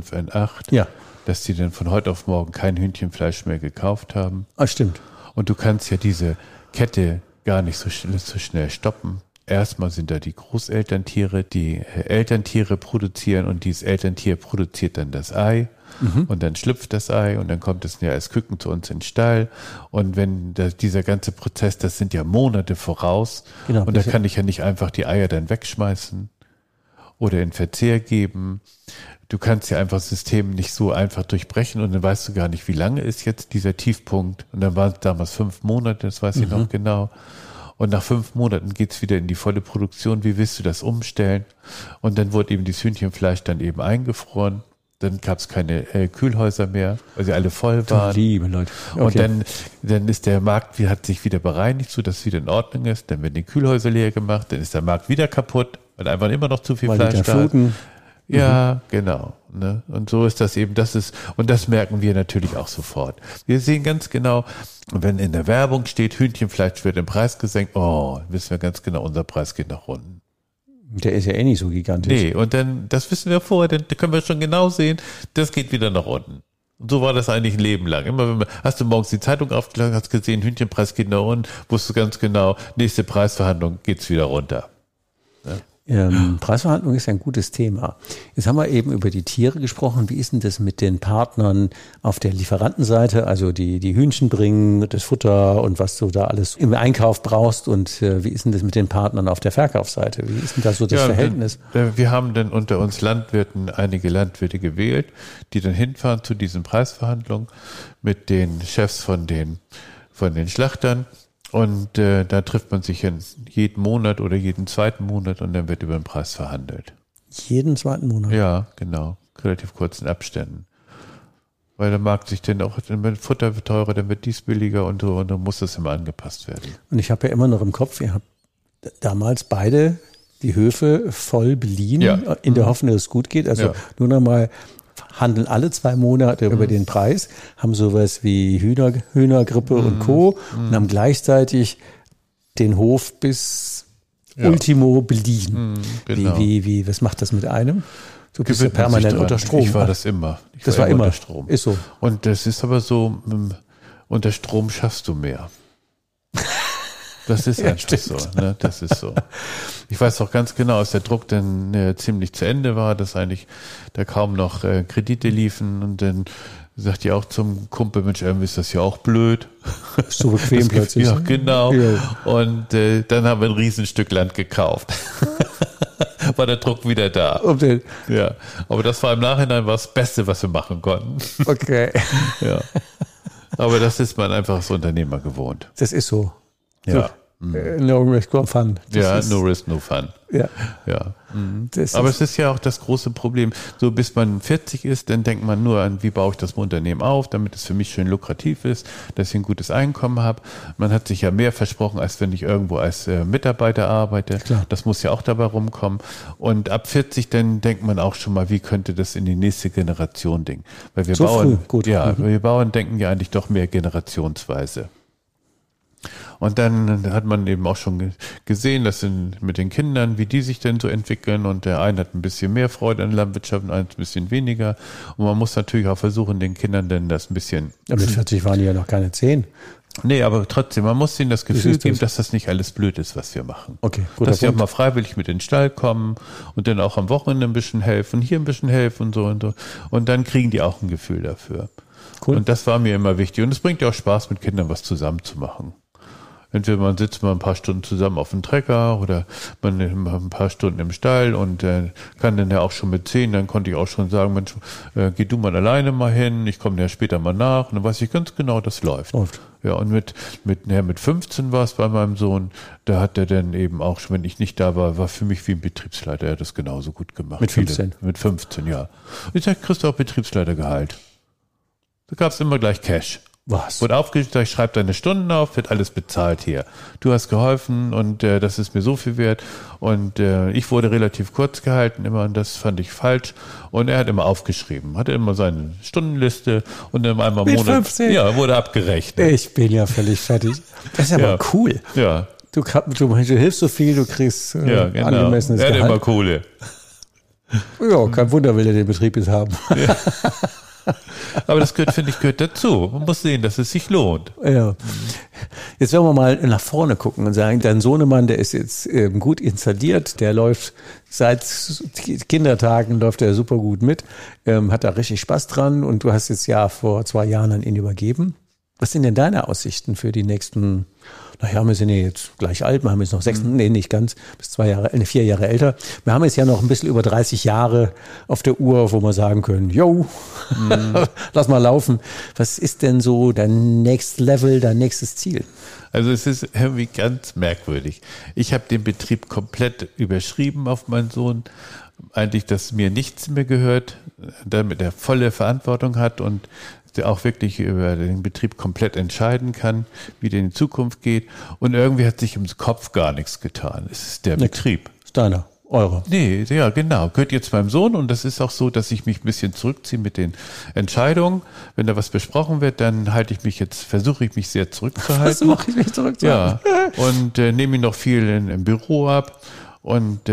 H5N8, dass die dann von heute auf morgen kein Hühnchenfleisch mehr gekauft haben. Ah, stimmt. Und du kannst ja diese Kette gar nicht so schnell stoppen. Erstmal sind da die Großelterntiere, die Elterntiere produzieren und dieses Elterntier produziert dann das Ei und dann schlüpft das Ei und dann kommt es ja als Küken zu uns in den Stall und wenn dieser ganze Prozess, das sind ja Monate voraus und da kann ich ja nicht einfach die Eier dann wegschmeißen oder in Verzehr geben. Du kannst ja einfach das System nicht so einfach durchbrechen und dann weißt du gar nicht, wie lange ist jetzt dieser Tiefpunkt und dann waren es damals 5 Monate, das weiß ich noch genau. Und nach 5 Monaten geht's wieder in die volle Produktion. Wie willst du das umstellen? Und dann wurde eben das Hühnchenfleisch dann eben eingefroren. Dann gab's keine Kühlhäuser mehr, weil sie alle voll waren. Liebe Leute. Okay. Und dann ist der Markt, hat sich wieder bereinigt, so dass es wieder in Ordnung ist. Dann werden die Kühlhäuser leer gemacht. Dann ist der Markt wieder kaputt, weil einfach immer noch zu viel Fleisch da ist. Ja, genau. Ne? Und so ist das eben, und das merken wir natürlich auch sofort. Wir sehen ganz genau, wenn in der Werbung steht, Hühnchenfleisch wird im Preis gesenkt, wissen wir ganz genau, unser Preis geht nach unten. Der ist ja nicht so gigantisch. Nee, und dann, das wissen wir vorher, dann können wir schon genau sehen, das geht wieder nach unten. Und so war das eigentlich ein Leben lang. Immer hast du morgens die Zeitung aufgeschlagen, hast gesehen, Hühnchenpreis geht nach unten, wusstest du ganz genau, nächste Preisverhandlung geht's wieder runter. Ja. Preisverhandlung ist ein gutes Thema. Jetzt haben wir eben über die Tiere gesprochen. Wie ist denn das mit den Partnern auf der Lieferantenseite? Also die Hühnchen bringen, das Futter und was du da alles im Einkauf brauchst. Und wie ist denn das mit den Partnern auf der Verkaufsseite? Wie ist denn da so das Verhältnis? Wir haben dann unter uns Landwirten einige Landwirte gewählt, die dann hinfahren zu diesen Preisverhandlungen mit den Chefs von den Schlachtern. Und da trifft man sich jeden Monat oder jeden zweiten Monat und dann wird über den Preis verhandelt. Jeden zweiten Monat? Ja, genau. Relativ kurzen Abständen. Weil der Markt sich dann auch, dann wird Futter wird teurer, dann wird dies billiger und so, und dann muss das immer angepasst werden. Und ich habe ja immer noch im Kopf, ihr habt damals beide die Höfe voll beliehen, in der Hoffnung, dass es gut geht. Also nur noch mal, handeln alle 2 Monate über den Preis, haben sowas wie Hühnergrippe und Co. und haben gleichzeitig den Hof bis Ultimo beliehen. Genau. Was macht das mit einem? Du bist ja permanent unter Strom. Ich war das immer. Das war immer unter Strom. Ist so. Und das ist aber so, unter Strom schaffst du mehr. Das ist einfach so, ne? Das ist so. Ich weiß auch ganz genau, als der Druck dann ziemlich zu Ende war, dass eigentlich da kaum noch Kredite liefen und dann sagt die auch zum Kumpel, Mensch, irgendwie ist das ja auch blöd. So bequem plötzlich. Ja, genau. Ja. Und dann haben wir ein Riesenstück Land gekauft. War der Druck wieder da. Ja, aber das war im Nachhinein das Beste, was wir machen konnten. Okay. Ja. Aber das ist man einfach als Unternehmer gewohnt. Das ist so. Ja. No risk, no fun. No risk, no fun. Ja. Ja. Aber es ist ja auch das große Problem. So bis man 40 ist, dann denkt man nur an, wie baue ich das Unternehmen auf, damit es für mich schön lukrativ ist, dass ich ein gutes Einkommen habe. Man hat sich ja mehr versprochen, als wenn ich irgendwo als Mitarbeiter arbeite. Klar. Das muss ja auch dabei rumkommen. Und ab 40 dann denkt man auch schon mal, wie könnte das in die nächste Generation denken? Weil wir So Bauern, früh. Gut. Ja, wir Bauern denken ja eigentlich doch mehr generationsweise. Und dann hat man eben auch schon gesehen, dass mit den Kindern, wie die sich denn so entwickeln, und der eine hat ein bisschen mehr Freude an Landwirtschaft und ein bisschen weniger. Und man muss natürlich auch versuchen, den Kindern denn das ein bisschen... Aber mit 40 waren die ja noch keine 10. Nee, aber trotzdem, man muss ihnen das Gefühl geben, dass das nicht alles blöd ist, was wir machen. Okay, gut. Dass sie auch mal freiwillig mit in den Stall kommen und dann auch am Wochenende ein bisschen helfen, hier ein bisschen helfen und so und so. Und dann kriegen die auch ein Gefühl dafür. Cool. Und das war mir immer wichtig. Und es bringt ja auch Spaß, mit Kindern was zusammen zu machen. Entweder man sitzt mal ein paar Stunden zusammen auf dem Trecker oder man ein paar Stunden im Stall und kann dann ja auch schon mit 10, dann konnte ich auch schon sagen, Mensch, geh du mal alleine mal hin, ich komme ja später mal nach, und dann weiß ich ganz genau, das läuft. Ja, und mit 15 war es bei meinem Sohn, da hat er dann eben auch schon, wenn ich nicht da war für mich wie ein Betriebsleiter, er hat das genauso gut gemacht. Mit 15? Mit 15, ja. Und ich sag, kriegst du auch Betriebsleitergehalt. Da gab es immer gleich Cash. Was? Wurde aufgeschrieben, ich schreibe deine Stunden auf, wird alles bezahlt hier. Du hast geholfen und das ist mir so viel wert. Und ich wurde relativ kurz gehalten immer, und das fand ich falsch. Und er hat immer aufgeschrieben, hatte immer seine Stundenliste und dann einmal im Monat 15? Ja, wurde abgerechnet. Ich bin ja völlig fertig. Das ist ja mal cool. Ja. Du hilfst so viel, du kriegst Ja, genau. angemessenes Er hat Gehalt. immer Kohle. Ja, kein Wunder, will er den Betrieb jetzt haben. Ja. Aber das gehört dazu. Man muss sehen, dass es sich lohnt. Ja. Jetzt werden wir mal nach vorne gucken und sagen, dein Sohnemann, der ist jetzt gut installiert, der läuft seit Kindertagen, läuft er super gut mit, hat da richtig Spaß dran, und du hast jetzt ja vor 2 Jahren an ihn übergeben. Was sind denn deine Aussichten für die nächsten, wir sind ja jetzt gleich alt, wir haben jetzt noch 4 Jahre älter. Wir haben jetzt ja noch ein bisschen über 30 Jahre auf der Uhr, wo wir sagen können, lass mal laufen. Was ist denn so dein Next Level, dein nächstes Ziel? Also es ist irgendwie ganz merkwürdig. Ich habe den Betrieb komplett überschrieben auf meinen Sohn. Eigentlich, dass mir nichts mehr gehört, damit er volle Verantwortung hat und der auch wirklich über den Betrieb komplett entscheiden kann, wie der in die Zukunft geht. Und irgendwie hat sich im Kopf gar nichts getan. Es ist der Betrieb. Ist deiner, eurer. Nee, ja, genau. Gehört jetzt meinem Sohn, und das ist auch so, dass ich mich ein bisschen zurückziehe mit den Entscheidungen. Wenn da was besprochen wird, dann versuche ich mich sehr zurückzuhalten. Ja. Und nehme ihn noch viel im Büro ab. Und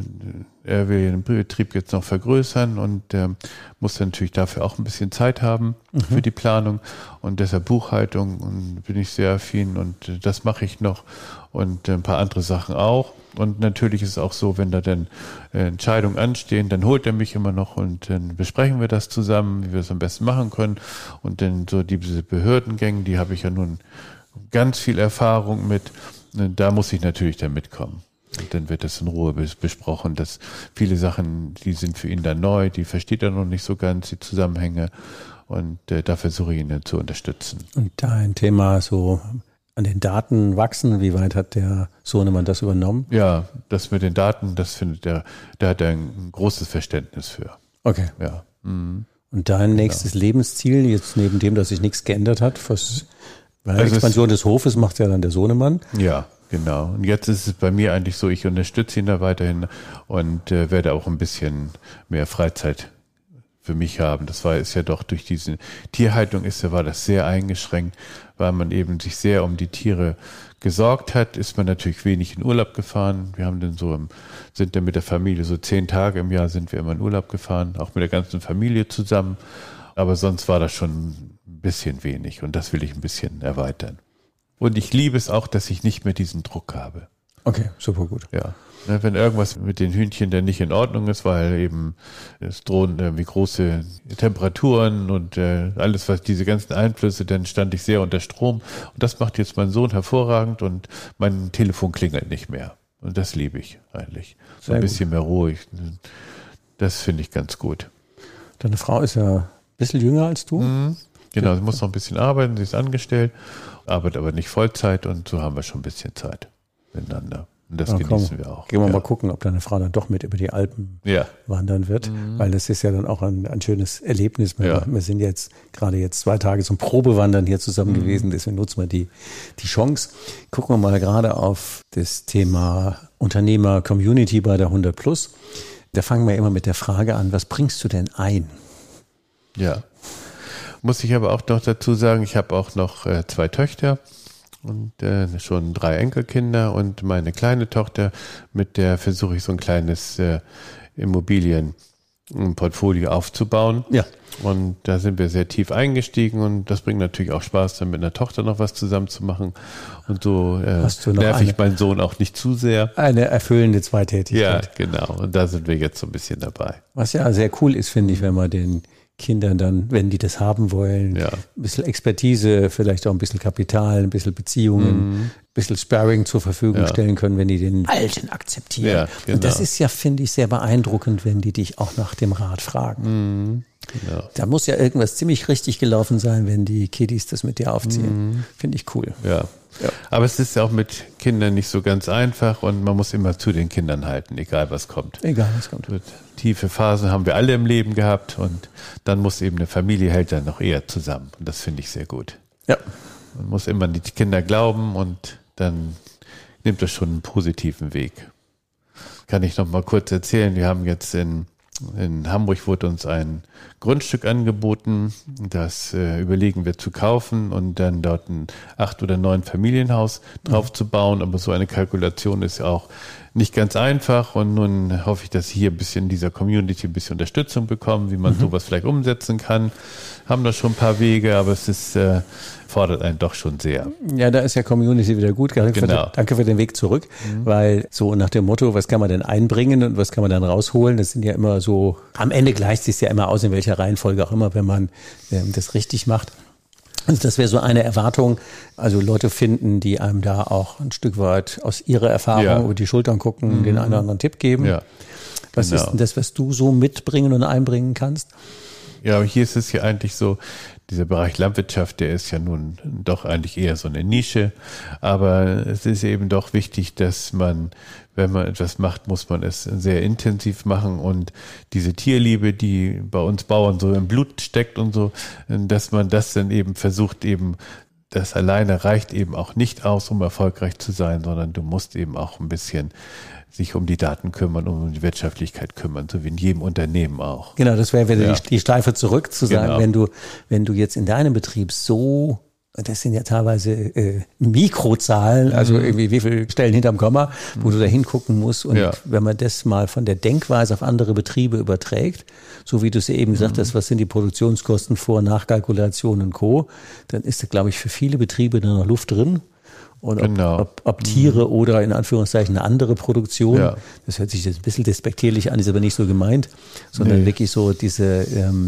er will den Betrieb jetzt noch vergrößern und muss dann natürlich dafür auch ein bisschen Zeit haben für die Planung, und deshalb Buchhaltung, und bin ich sehr affin, und das mache ich noch, und ein paar andere Sachen auch. Und natürlich ist es auch so, wenn da dann Entscheidungen anstehen, dann holt er mich immer noch, und dann besprechen wir das zusammen, wie wir es am besten machen können. Und dann so diese Behördengänge, die habe ich ja nun ganz viel Erfahrung mit, da muss ich natürlich dann mitkommen. Und dann wird das in Ruhe besprochen, dass viele Sachen, die sind für ihn dann neu, die versteht er noch nicht so ganz, die Zusammenhänge. Und da versuche ich ihn dann zu unterstützen. Und dein Thema so an den Daten wachsen, wie weit hat der Sohnemann das übernommen? Ja, das mit den Daten, das findet er, da hat er ein großes Verständnis für. Okay. Ja. Mhm. Und dein nächstes Lebensziel, jetzt neben dem, dass sich nichts geändert hat, bei der Expansion des Hofes macht ja dann der Sohnemann. Ja. Genau. Und jetzt ist es bei mir eigentlich so, ich unterstütze ihn da weiterhin und werde auch ein bisschen mehr Freizeit für mich haben. Ist ja doch durch diese Tierhaltung war das sehr eingeschränkt, weil man eben sich sehr um die Tiere gesorgt hat, ist man natürlich wenig in Urlaub gefahren. Wir haben dann sind dann mit der Familie so 10 Tage im Jahr sind wir immer in Urlaub gefahren, auch mit der ganzen Familie zusammen. Aber sonst war das schon ein bisschen wenig, und das will ich ein bisschen erweitern. Und ich liebe es auch, dass ich nicht mehr diesen Druck habe. Okay, super gut. Ja. Wenn irgendwas mit den Hühnchen dann nicht in Ordnung ist, weil eben es drohen irgendwie große Temperaturen und alles, was diese ganzen Einflüsse, dann stand ich sehr unter Strom. Und das macht jetzt mein Sohn hervorragend und mein Telefon klingelt nicht mehr. Und das liebe ich eigentlich. So ein bisschen mehr ruhig. Das finde ich ganz gut. Deine Frau ist ja ein bisschen jünger als du. Genau, sie muss noch ein bisschen arbeiten, sie ist angestellt, arbeitet aber nicht Vollzeit und so haben wir schon ein bisschen Zeit miteinander. Und das genießen wir auch. Gehen wir mal gucken, ob deine Frau dann doch mit über die Alpen wandern wird, weil das ist ja dann auch ein schönes Erlebnis. Wir sind jetzt gerade 2 Tage zum Probewandern hier zusammen gewesen, deswegen nutzen wir die Chance. Gucken wir mal gerade auf das Thema Unternehmer-Community bei der 100+. Da fangen wir immer mit der Frage an, was bringst du denn ein? Ja, muss ich aber auch noch dazu sagen, ich habe auch noch 2 Töchter. Und schon 3 Enkelkinder und meine kleine Tochter, mit der versuche ich so ein kleines Immobilienportfolio aufzubauen. Ja. Und da sind wir sehr tief eingestiegen und das bringt natürlich auch Spaß, dann mit einer Tochter noch was zusammen zu machen. Und so nerv ich meinen Sohn auch nicht zu sehr. Eine erfüllende Zweitätigkeit. Ja, genau. Und da sind wir jetzt so ein bisschen dabei. Was ja sehr cool ist, finde ich, wenn man den Kindern dann, wenn die das haben wollen, ein bisschen Expertise, vielleicht auch ein bisschen Kapital, ein bisschen Beziehungen, ein bisschen Sparring zur Verfügung stellen können, wenn die den Alten akzeptieren. Ja, genau. Und das ist ja, finde ich, sehr beeindruckend, wenn die dich auch nach dem Rat fragen. Genau. Da muss ja irgendwas ziemlich richtig gelaufen sein, wenn die Kiddies das mit dir aufziehen. Finde ich cool. Ja. Aber es ist ja auch mit Kindern nicht so ganz einfach und man muss immer zu den Kindern halten, egal was kommt. Tiefe Phasen haben wir alle im Leben gehabt und dann muss eben eine Familie hält dann noch eher zusammen und das finde ich sehr gut. Ja. Man muss immer an die Kinder glauben und dann nimmt das schon einen positiven Weg. Kann ich noch mal kurz erzählen, wir haben jetzt in Hamburg wurde uns ein Grundstück angeboten, das überlegen wir zu kaufen und dann dort ein 8 oder 9 Familienhaus drauf zu bauen. Aber so eine Kalkulation ist auch nicht ganz einfach und nun hoffe ich, dass hier ein bisschen in dieser Community ein bisschen Unterstützung bekommen, wie man sowas vielleicht umsetzen kann. Haben da schon ein paar Wege, aber es ist fordert einen doch schon sehr. Ja, da ist ja Community wieder gut. Danke für den Weg zurück, weil so nach dem Motto, was kann man denn einbringen und was kann man dann rausholen, das sind ja immer so, am Ende gleicht es sich ja immer aus, in welcher Reihenfolge auch immer, wenn man das richtig macht. Also das wäre so eine Erwartung, also Leute finden, die einem da auch ein Stück weit aus ihrer Erfahrung über die Schultern gucken, den einen oder anderen Tipp geben. Ja. Was ist denn das, was du so mitbringen und einbringen kannst? Ja, aber hier ist es ja eigentlich so, dieser Bereich Landwirtschaft, der ist ja nun doch eigentlich eher so eine Nische, aber es ist eben doch wichtig, dass man, wenn man etwas macht, muss man es sehr intensiv machen und diese Tierliebe, die bei uns Bauern so im Blut steckt und so, dass man das dann eben versucht, eben das alleine reicht eben auch nicht aus, um erfolgreich zu sein, sondern du musst eben auch ein bisschen sich um die Daten kümmern, um die Wirtschaftlichkeit kümmern, so wie in jedem Unternehmen auch. Genau, das wäre wieder die Schleife zurück, zu sagen, wenn du jetzt in deinem Betrieb so, das sind ja teilweise Mikrozahlen, also irgendwie wie viele Stellen hinterm Komma, wo du da hingucken musst und wenn man das mal von der Denkweise auf andere Betriebe überträgt, so wie du es eben gesagt hast, was sind die Produktionskosten vor, Nachkalkulation und Co., dann ist da, glaube ich, für viele Betriebe da noch Luft drin. Und ob Tiere oder in Anführungszeichen eine andere Produktion, das hört sich jetzt ein bisschen despektierlich an, ist aber nicht so gemeint, sondern wirklich so diese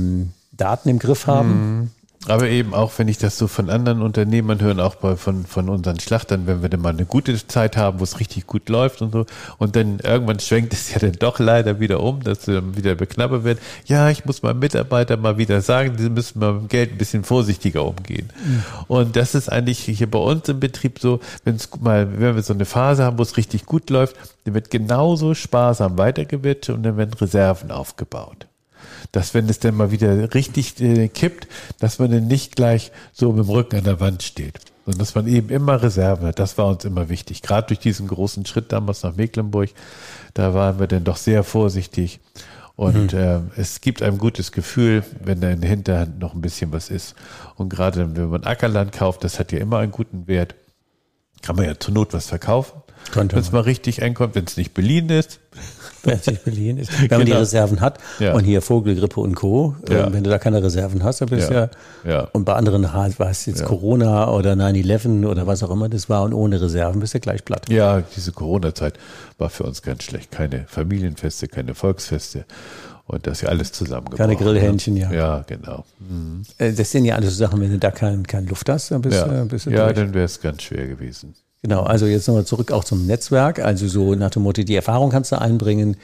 Daten im Griff haben. Aber eben auch, wenn ich das so von anderen Unternehmern höre, auch von unseren Schlachtern, wenn wir dann mal eine gute Zeit haben, wo es richtig gut läuft und so, und dann irgendwann schwenkt es ja dann doch leider wieder um, dass dann wieder beknabbert wird. Ja, ich muss meinen Mitarbeitern mal wieder sagen, die müssen mal mit dem Geld ein bisschen vorsichtiger umgehen. Und das ist eigentlich hier bei uns im Betrieb so, wenn wir so eine Phase haben, wo es richtig gut läuft, dann wird genauso sparsam weitergewirtschaftet und dann werden Reserven aufgebaut. Dass wenn es dann mal wieder richtig kippt, dass man dann nicht gleich so mit dem Rücken an der Wand steht, sondern dass man eben immer Reserven hat. Das war uns immer wichtig. Gerade durch diesen großen Schritt damals nach Mecklenburg, da waren wir dann doch sehr vorsichtig. Und es gibt einem gutes Gefühl, wenn da in der Hinterhand noch ein bisschen was ist. Und gerade wenn man Ackerland kauft, das hat ja immer einen guten Wert, kann man ja zur Not was verkaufen. Wenn es mal richtig eng kommt, wenn es nicht beliehen ist, Wenn man die Reserven hat und hier Vogelgrippe und Co., wenn du da keine Reserven hast, dann bist du und bei anderen war es jetzt Corona oder 9/11 oder was auch immer das war und ohne Reserven bist du gleich platt. Ja, diese Corona-Zeit war für uns ganz schlecht. Keine Familienfeste, keine Volksfeste und das ist ja alles zusammengebracht. Keine Grillhähnchen, Ja, genau. Das sind ja alles so Sachen, wenn du da keine Luft hast, dann bist du durch. Dann wäre es ganz schwer gewesen. Genau, also jetzt nochmal zurück auch zum Netzwerk, also so nach dem Motto, die Erfahrung kannst du einbringen,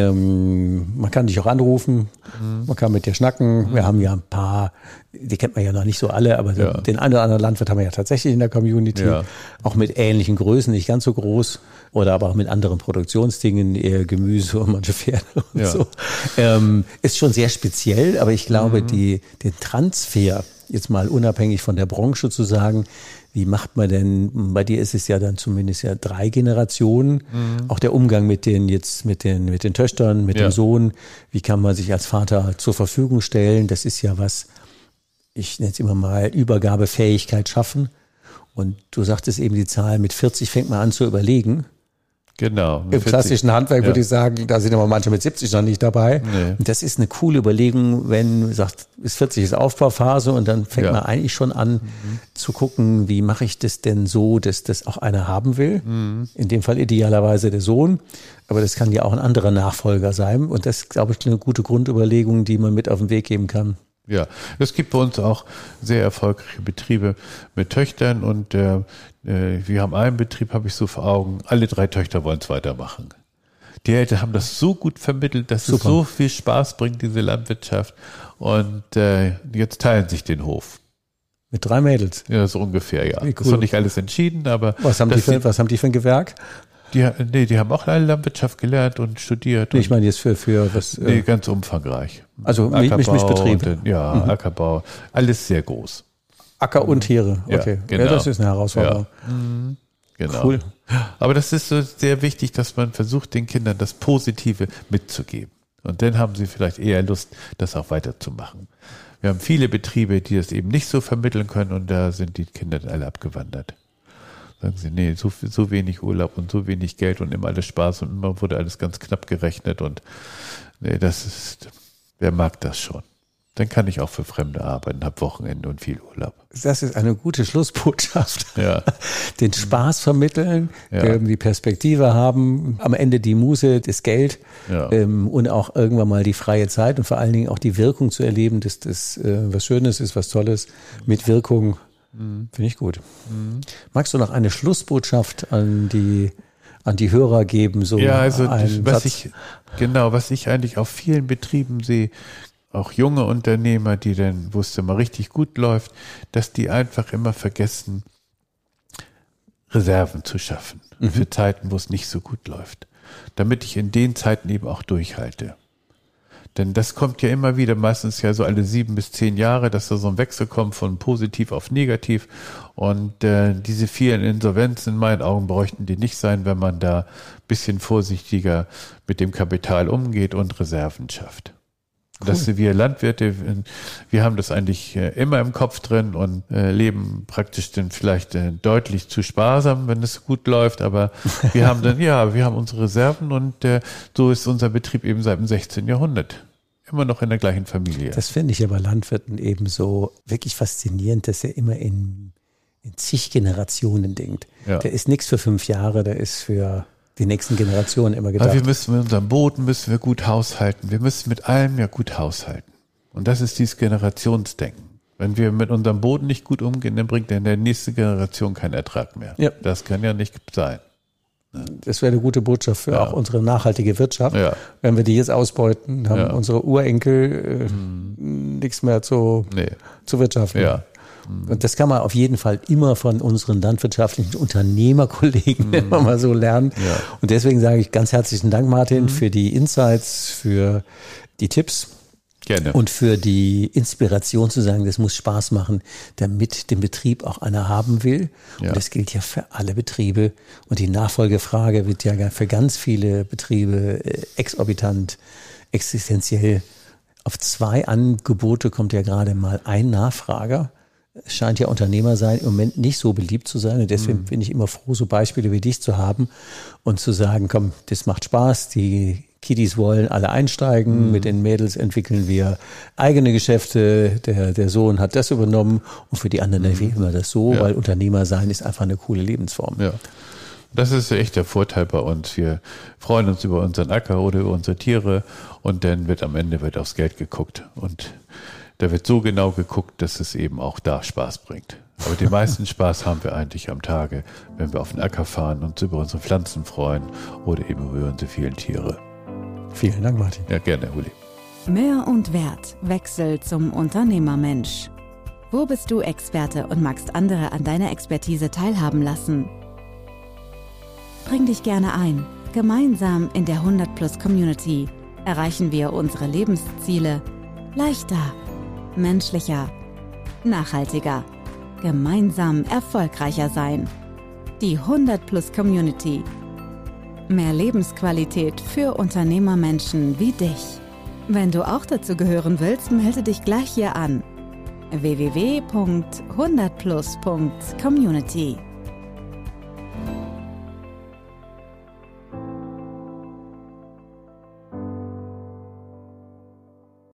man kann dich auch anrufen, man kann mit dir schnacken, wir haben ja ein paar, die kennt man ja noch nicht so alle, aber den einen oder anderen Landwirt haben wir ja tatsächlich in der Community, auch mit ähnlichen Größen, nicht ganz so groß oder aber auch mit anderen Produktionsdingen, eher Gemüse und manche Pferde und so. Ist schon sehr speziell, aber ich glaube, den Transfer, jetzt mal unabhängig von der Branche zu sagen, wie macht man denn, bei dir ist es ja dann zumindest 3 Generationen, auch der Umgang mit den Töchtern, mit dem Sohn, wie kann man sich als Vater zur Verfügung stellen, das ist ja was, ich nenne es immer mal Übergabefähigkeit schaffen und du sagtest eben die Zahl, mit 40 fängt man an zu überlegen. Genau. Im klassischen Handwerk würde ich sagen, da sind aber manche mit 70 noch nicht dabei. Nee. Und das ist eine coole Überlegung, wenn man sagt, bis 40 ist Aufbauphase und dann fängt man eigentlich schon an zu gucken, wie mache ich das denn so, dass das auch einer haben will. In dem Fall idealerweise der Sohn, aber das kann ja auch ein anderer Nachfolger sein. Und das ist, glaube ich, eine gute Grundüberlegung, die man mit auf den Weg geben kann. Ja, es gibt bei uns auch sehr erfolgreiche Betriebe mit Töchtern und wir haben einen Betrieb, habe ich so vor Augen, alle 3 Töchter wollen es weitermachen. Die Eltern haben das so gut vermittelt, dass es so viel Spaß bringt, diese Landwirtschaft und jetzt teilen sich den Hof. Mit 3 Mädels? Ja, so ungefähr, ja. Cool. Das ist noch nicht alles entschieden, aber... Was haben die für ein Gewerk? Die haben auch alle Landwirtschaft gelernt und studiert. Ich meine jetzt für was? Ganz umfangreich. Also Mischbetrieb. Ackerbau, alles sehr groß. Acker und Tiere, okay. Ja, genau. Das ist eine Herausforderung. Ja. Genau. Cool. Aber das ist so sehr wichtig, dass man versucht, den Kindern das Positive mitzugeben. Und dann haben sie vielleicht eher Lust, das auch weiterzumachen. Wir haben viele Betriebe, die das eben nicht so vermitteln können und da sind die Kinder alle abgewandert. Sagen sie, nee, so wenig Urlaub und so wenig Geld und immer alles Spaß und immer wurde alles ganz knapp gerechnet und nee, wer mag das schon? Dann kann ich auch für Fremde arbeiten, habe Wochenende und viel Urlaub. Das ist eine gute Schlussbotschaft. Ja. Den Spaß vermitteln, die Perspektive haben, am Ende die Muße, das Geld und auch irgendwann mal die freie Zeit und vor allen Dingen auch die Wirkung zu erleben, dass das was Schönes ist, was Tolles mit Wirkung. Finde ich gut. Magst du noch eine Schlussbotschaft an die Hörer geben? So also was ich eigentlich auf vielen Betrieben sehe, auch junge Unternehmer, wo es immer richtig gut läuft, dass die einfach immer vergessen, Reserven zu schaffen für Zeiten, wo es nicht so gut läuft, damit ich in den Zeiten eben auch durchhalte. Denn das kommt ja immer wieder, meistens ja so alle 7 bis 10 Jahre, dass da so ein Wechsel kommt von positiv auf negativ. Und diese vielen Insolvenzen in meinen Augen bräuchten die nicht sein, wenn man da ein bisschen vorsichtiger mit dem Kapital umgeht und Reserven schafft. Cool. Dass wir Landwirte, wir haben das eigentlich immer im Kopf drin und leben praktisch dann vielleicht deutlich zu sparsam, wenn es gut läuft, aber wir haben dann, wir haben unsere Reserven und so ist unser Betrieb eben seit dem 16. Jahrhundert. Immer noch in der gleichen Familie. Das finde ich aber Landwirten eben so wirklich faszinierend, dass er immer in zig Generationen denkt. Ja. Der ist nichts für 5 Jahre, der ist für die nächsten Generationen immer gedacht. Aber wir müssen mit unserem Boden gut haushalten. Wir müssen mit allem gut haushalten. Und das ist dieses Generationsdenken. Wenn wir mit unserem Boden nicht gut umgehen, dann bringt er in der nächsten Generation keinen Ertrag mehr. Ja. Das kann ja nicht sein. Das wäre eine gute Botschaft für auch unsere nachhaltige Wirtschaft. Ja. Wenn wir die jetzt ausbeuten, haben unsere Urenkel nichts mehr zu wirtschaften. Ja. Und das kann man auf jeden Fall immer von unseren landwirtschaftlichen Unternehmerkollegen immer mal so lernen. Ja. Und deswegen sage ich ganz herzlichen Dank, Martin, für die Insights, für die Tipps. Gerne. Und für die Inspiration zu sagen, das muss Spaß machen, damit den Betrieb auch einer haben will. Ja. Und das gilt ja für alle Betriebe. Und die Nachfolgefrage wird ja für ganz viele Betriebe exorbitant, existenziell. Auf 2 Angebote kommt ja gerade mal ein Nachfrager. Es scheint ja Unternehmer sein im Moment nicht so beliebt zu sein. Und deswegen bin ich immer froh, so Beispiele wie dich zu haben und zu sagen, komm, das macht Spaß, die Kiddies wollen alle einsteigen, mit den Mädels entwickeln wir eigene Geschäfte, der Sohn hat das übernommen und für die anderen entwickeln wir das so, weil Unternehmer sein ist einfach eine coole Lebensform. Ja. Das ist echt der Vorteil bei uns. Wir freuen uns über unseren Acker oder über unsere Tiere und dann wird am Ende aufs Geld geguckt. Und da wird so genau geguckt, dass es eben auch da Spaß bringt. Aber den meisten Spaß haben wir eigentlich am Tage, wenn wir auf den Acker fahren und uns über unsere Pflanzen freuen oder eben über unsere vielen Tiere. Vielen Dank, Martin. Ja, gerne, Uli. Mehr und Wert. Wechsel zum Unternehmermensch. Wo bist du Experte und magst andere an deiner Expertise teilhaben lassen? Bring dich gerne ein. Gemeinsam in der 100+ Community erreichen wir unsere Lebensziele leichter, menschlicher, nachhaltiger, gemeinsam erfolgreicher sein. Die 100+ Community. Mehr Lebensqualität für Unternehmermenschen wie dich. Wenn du auch dazu gehören willst, melde dich gleich hier an. www.100plus.community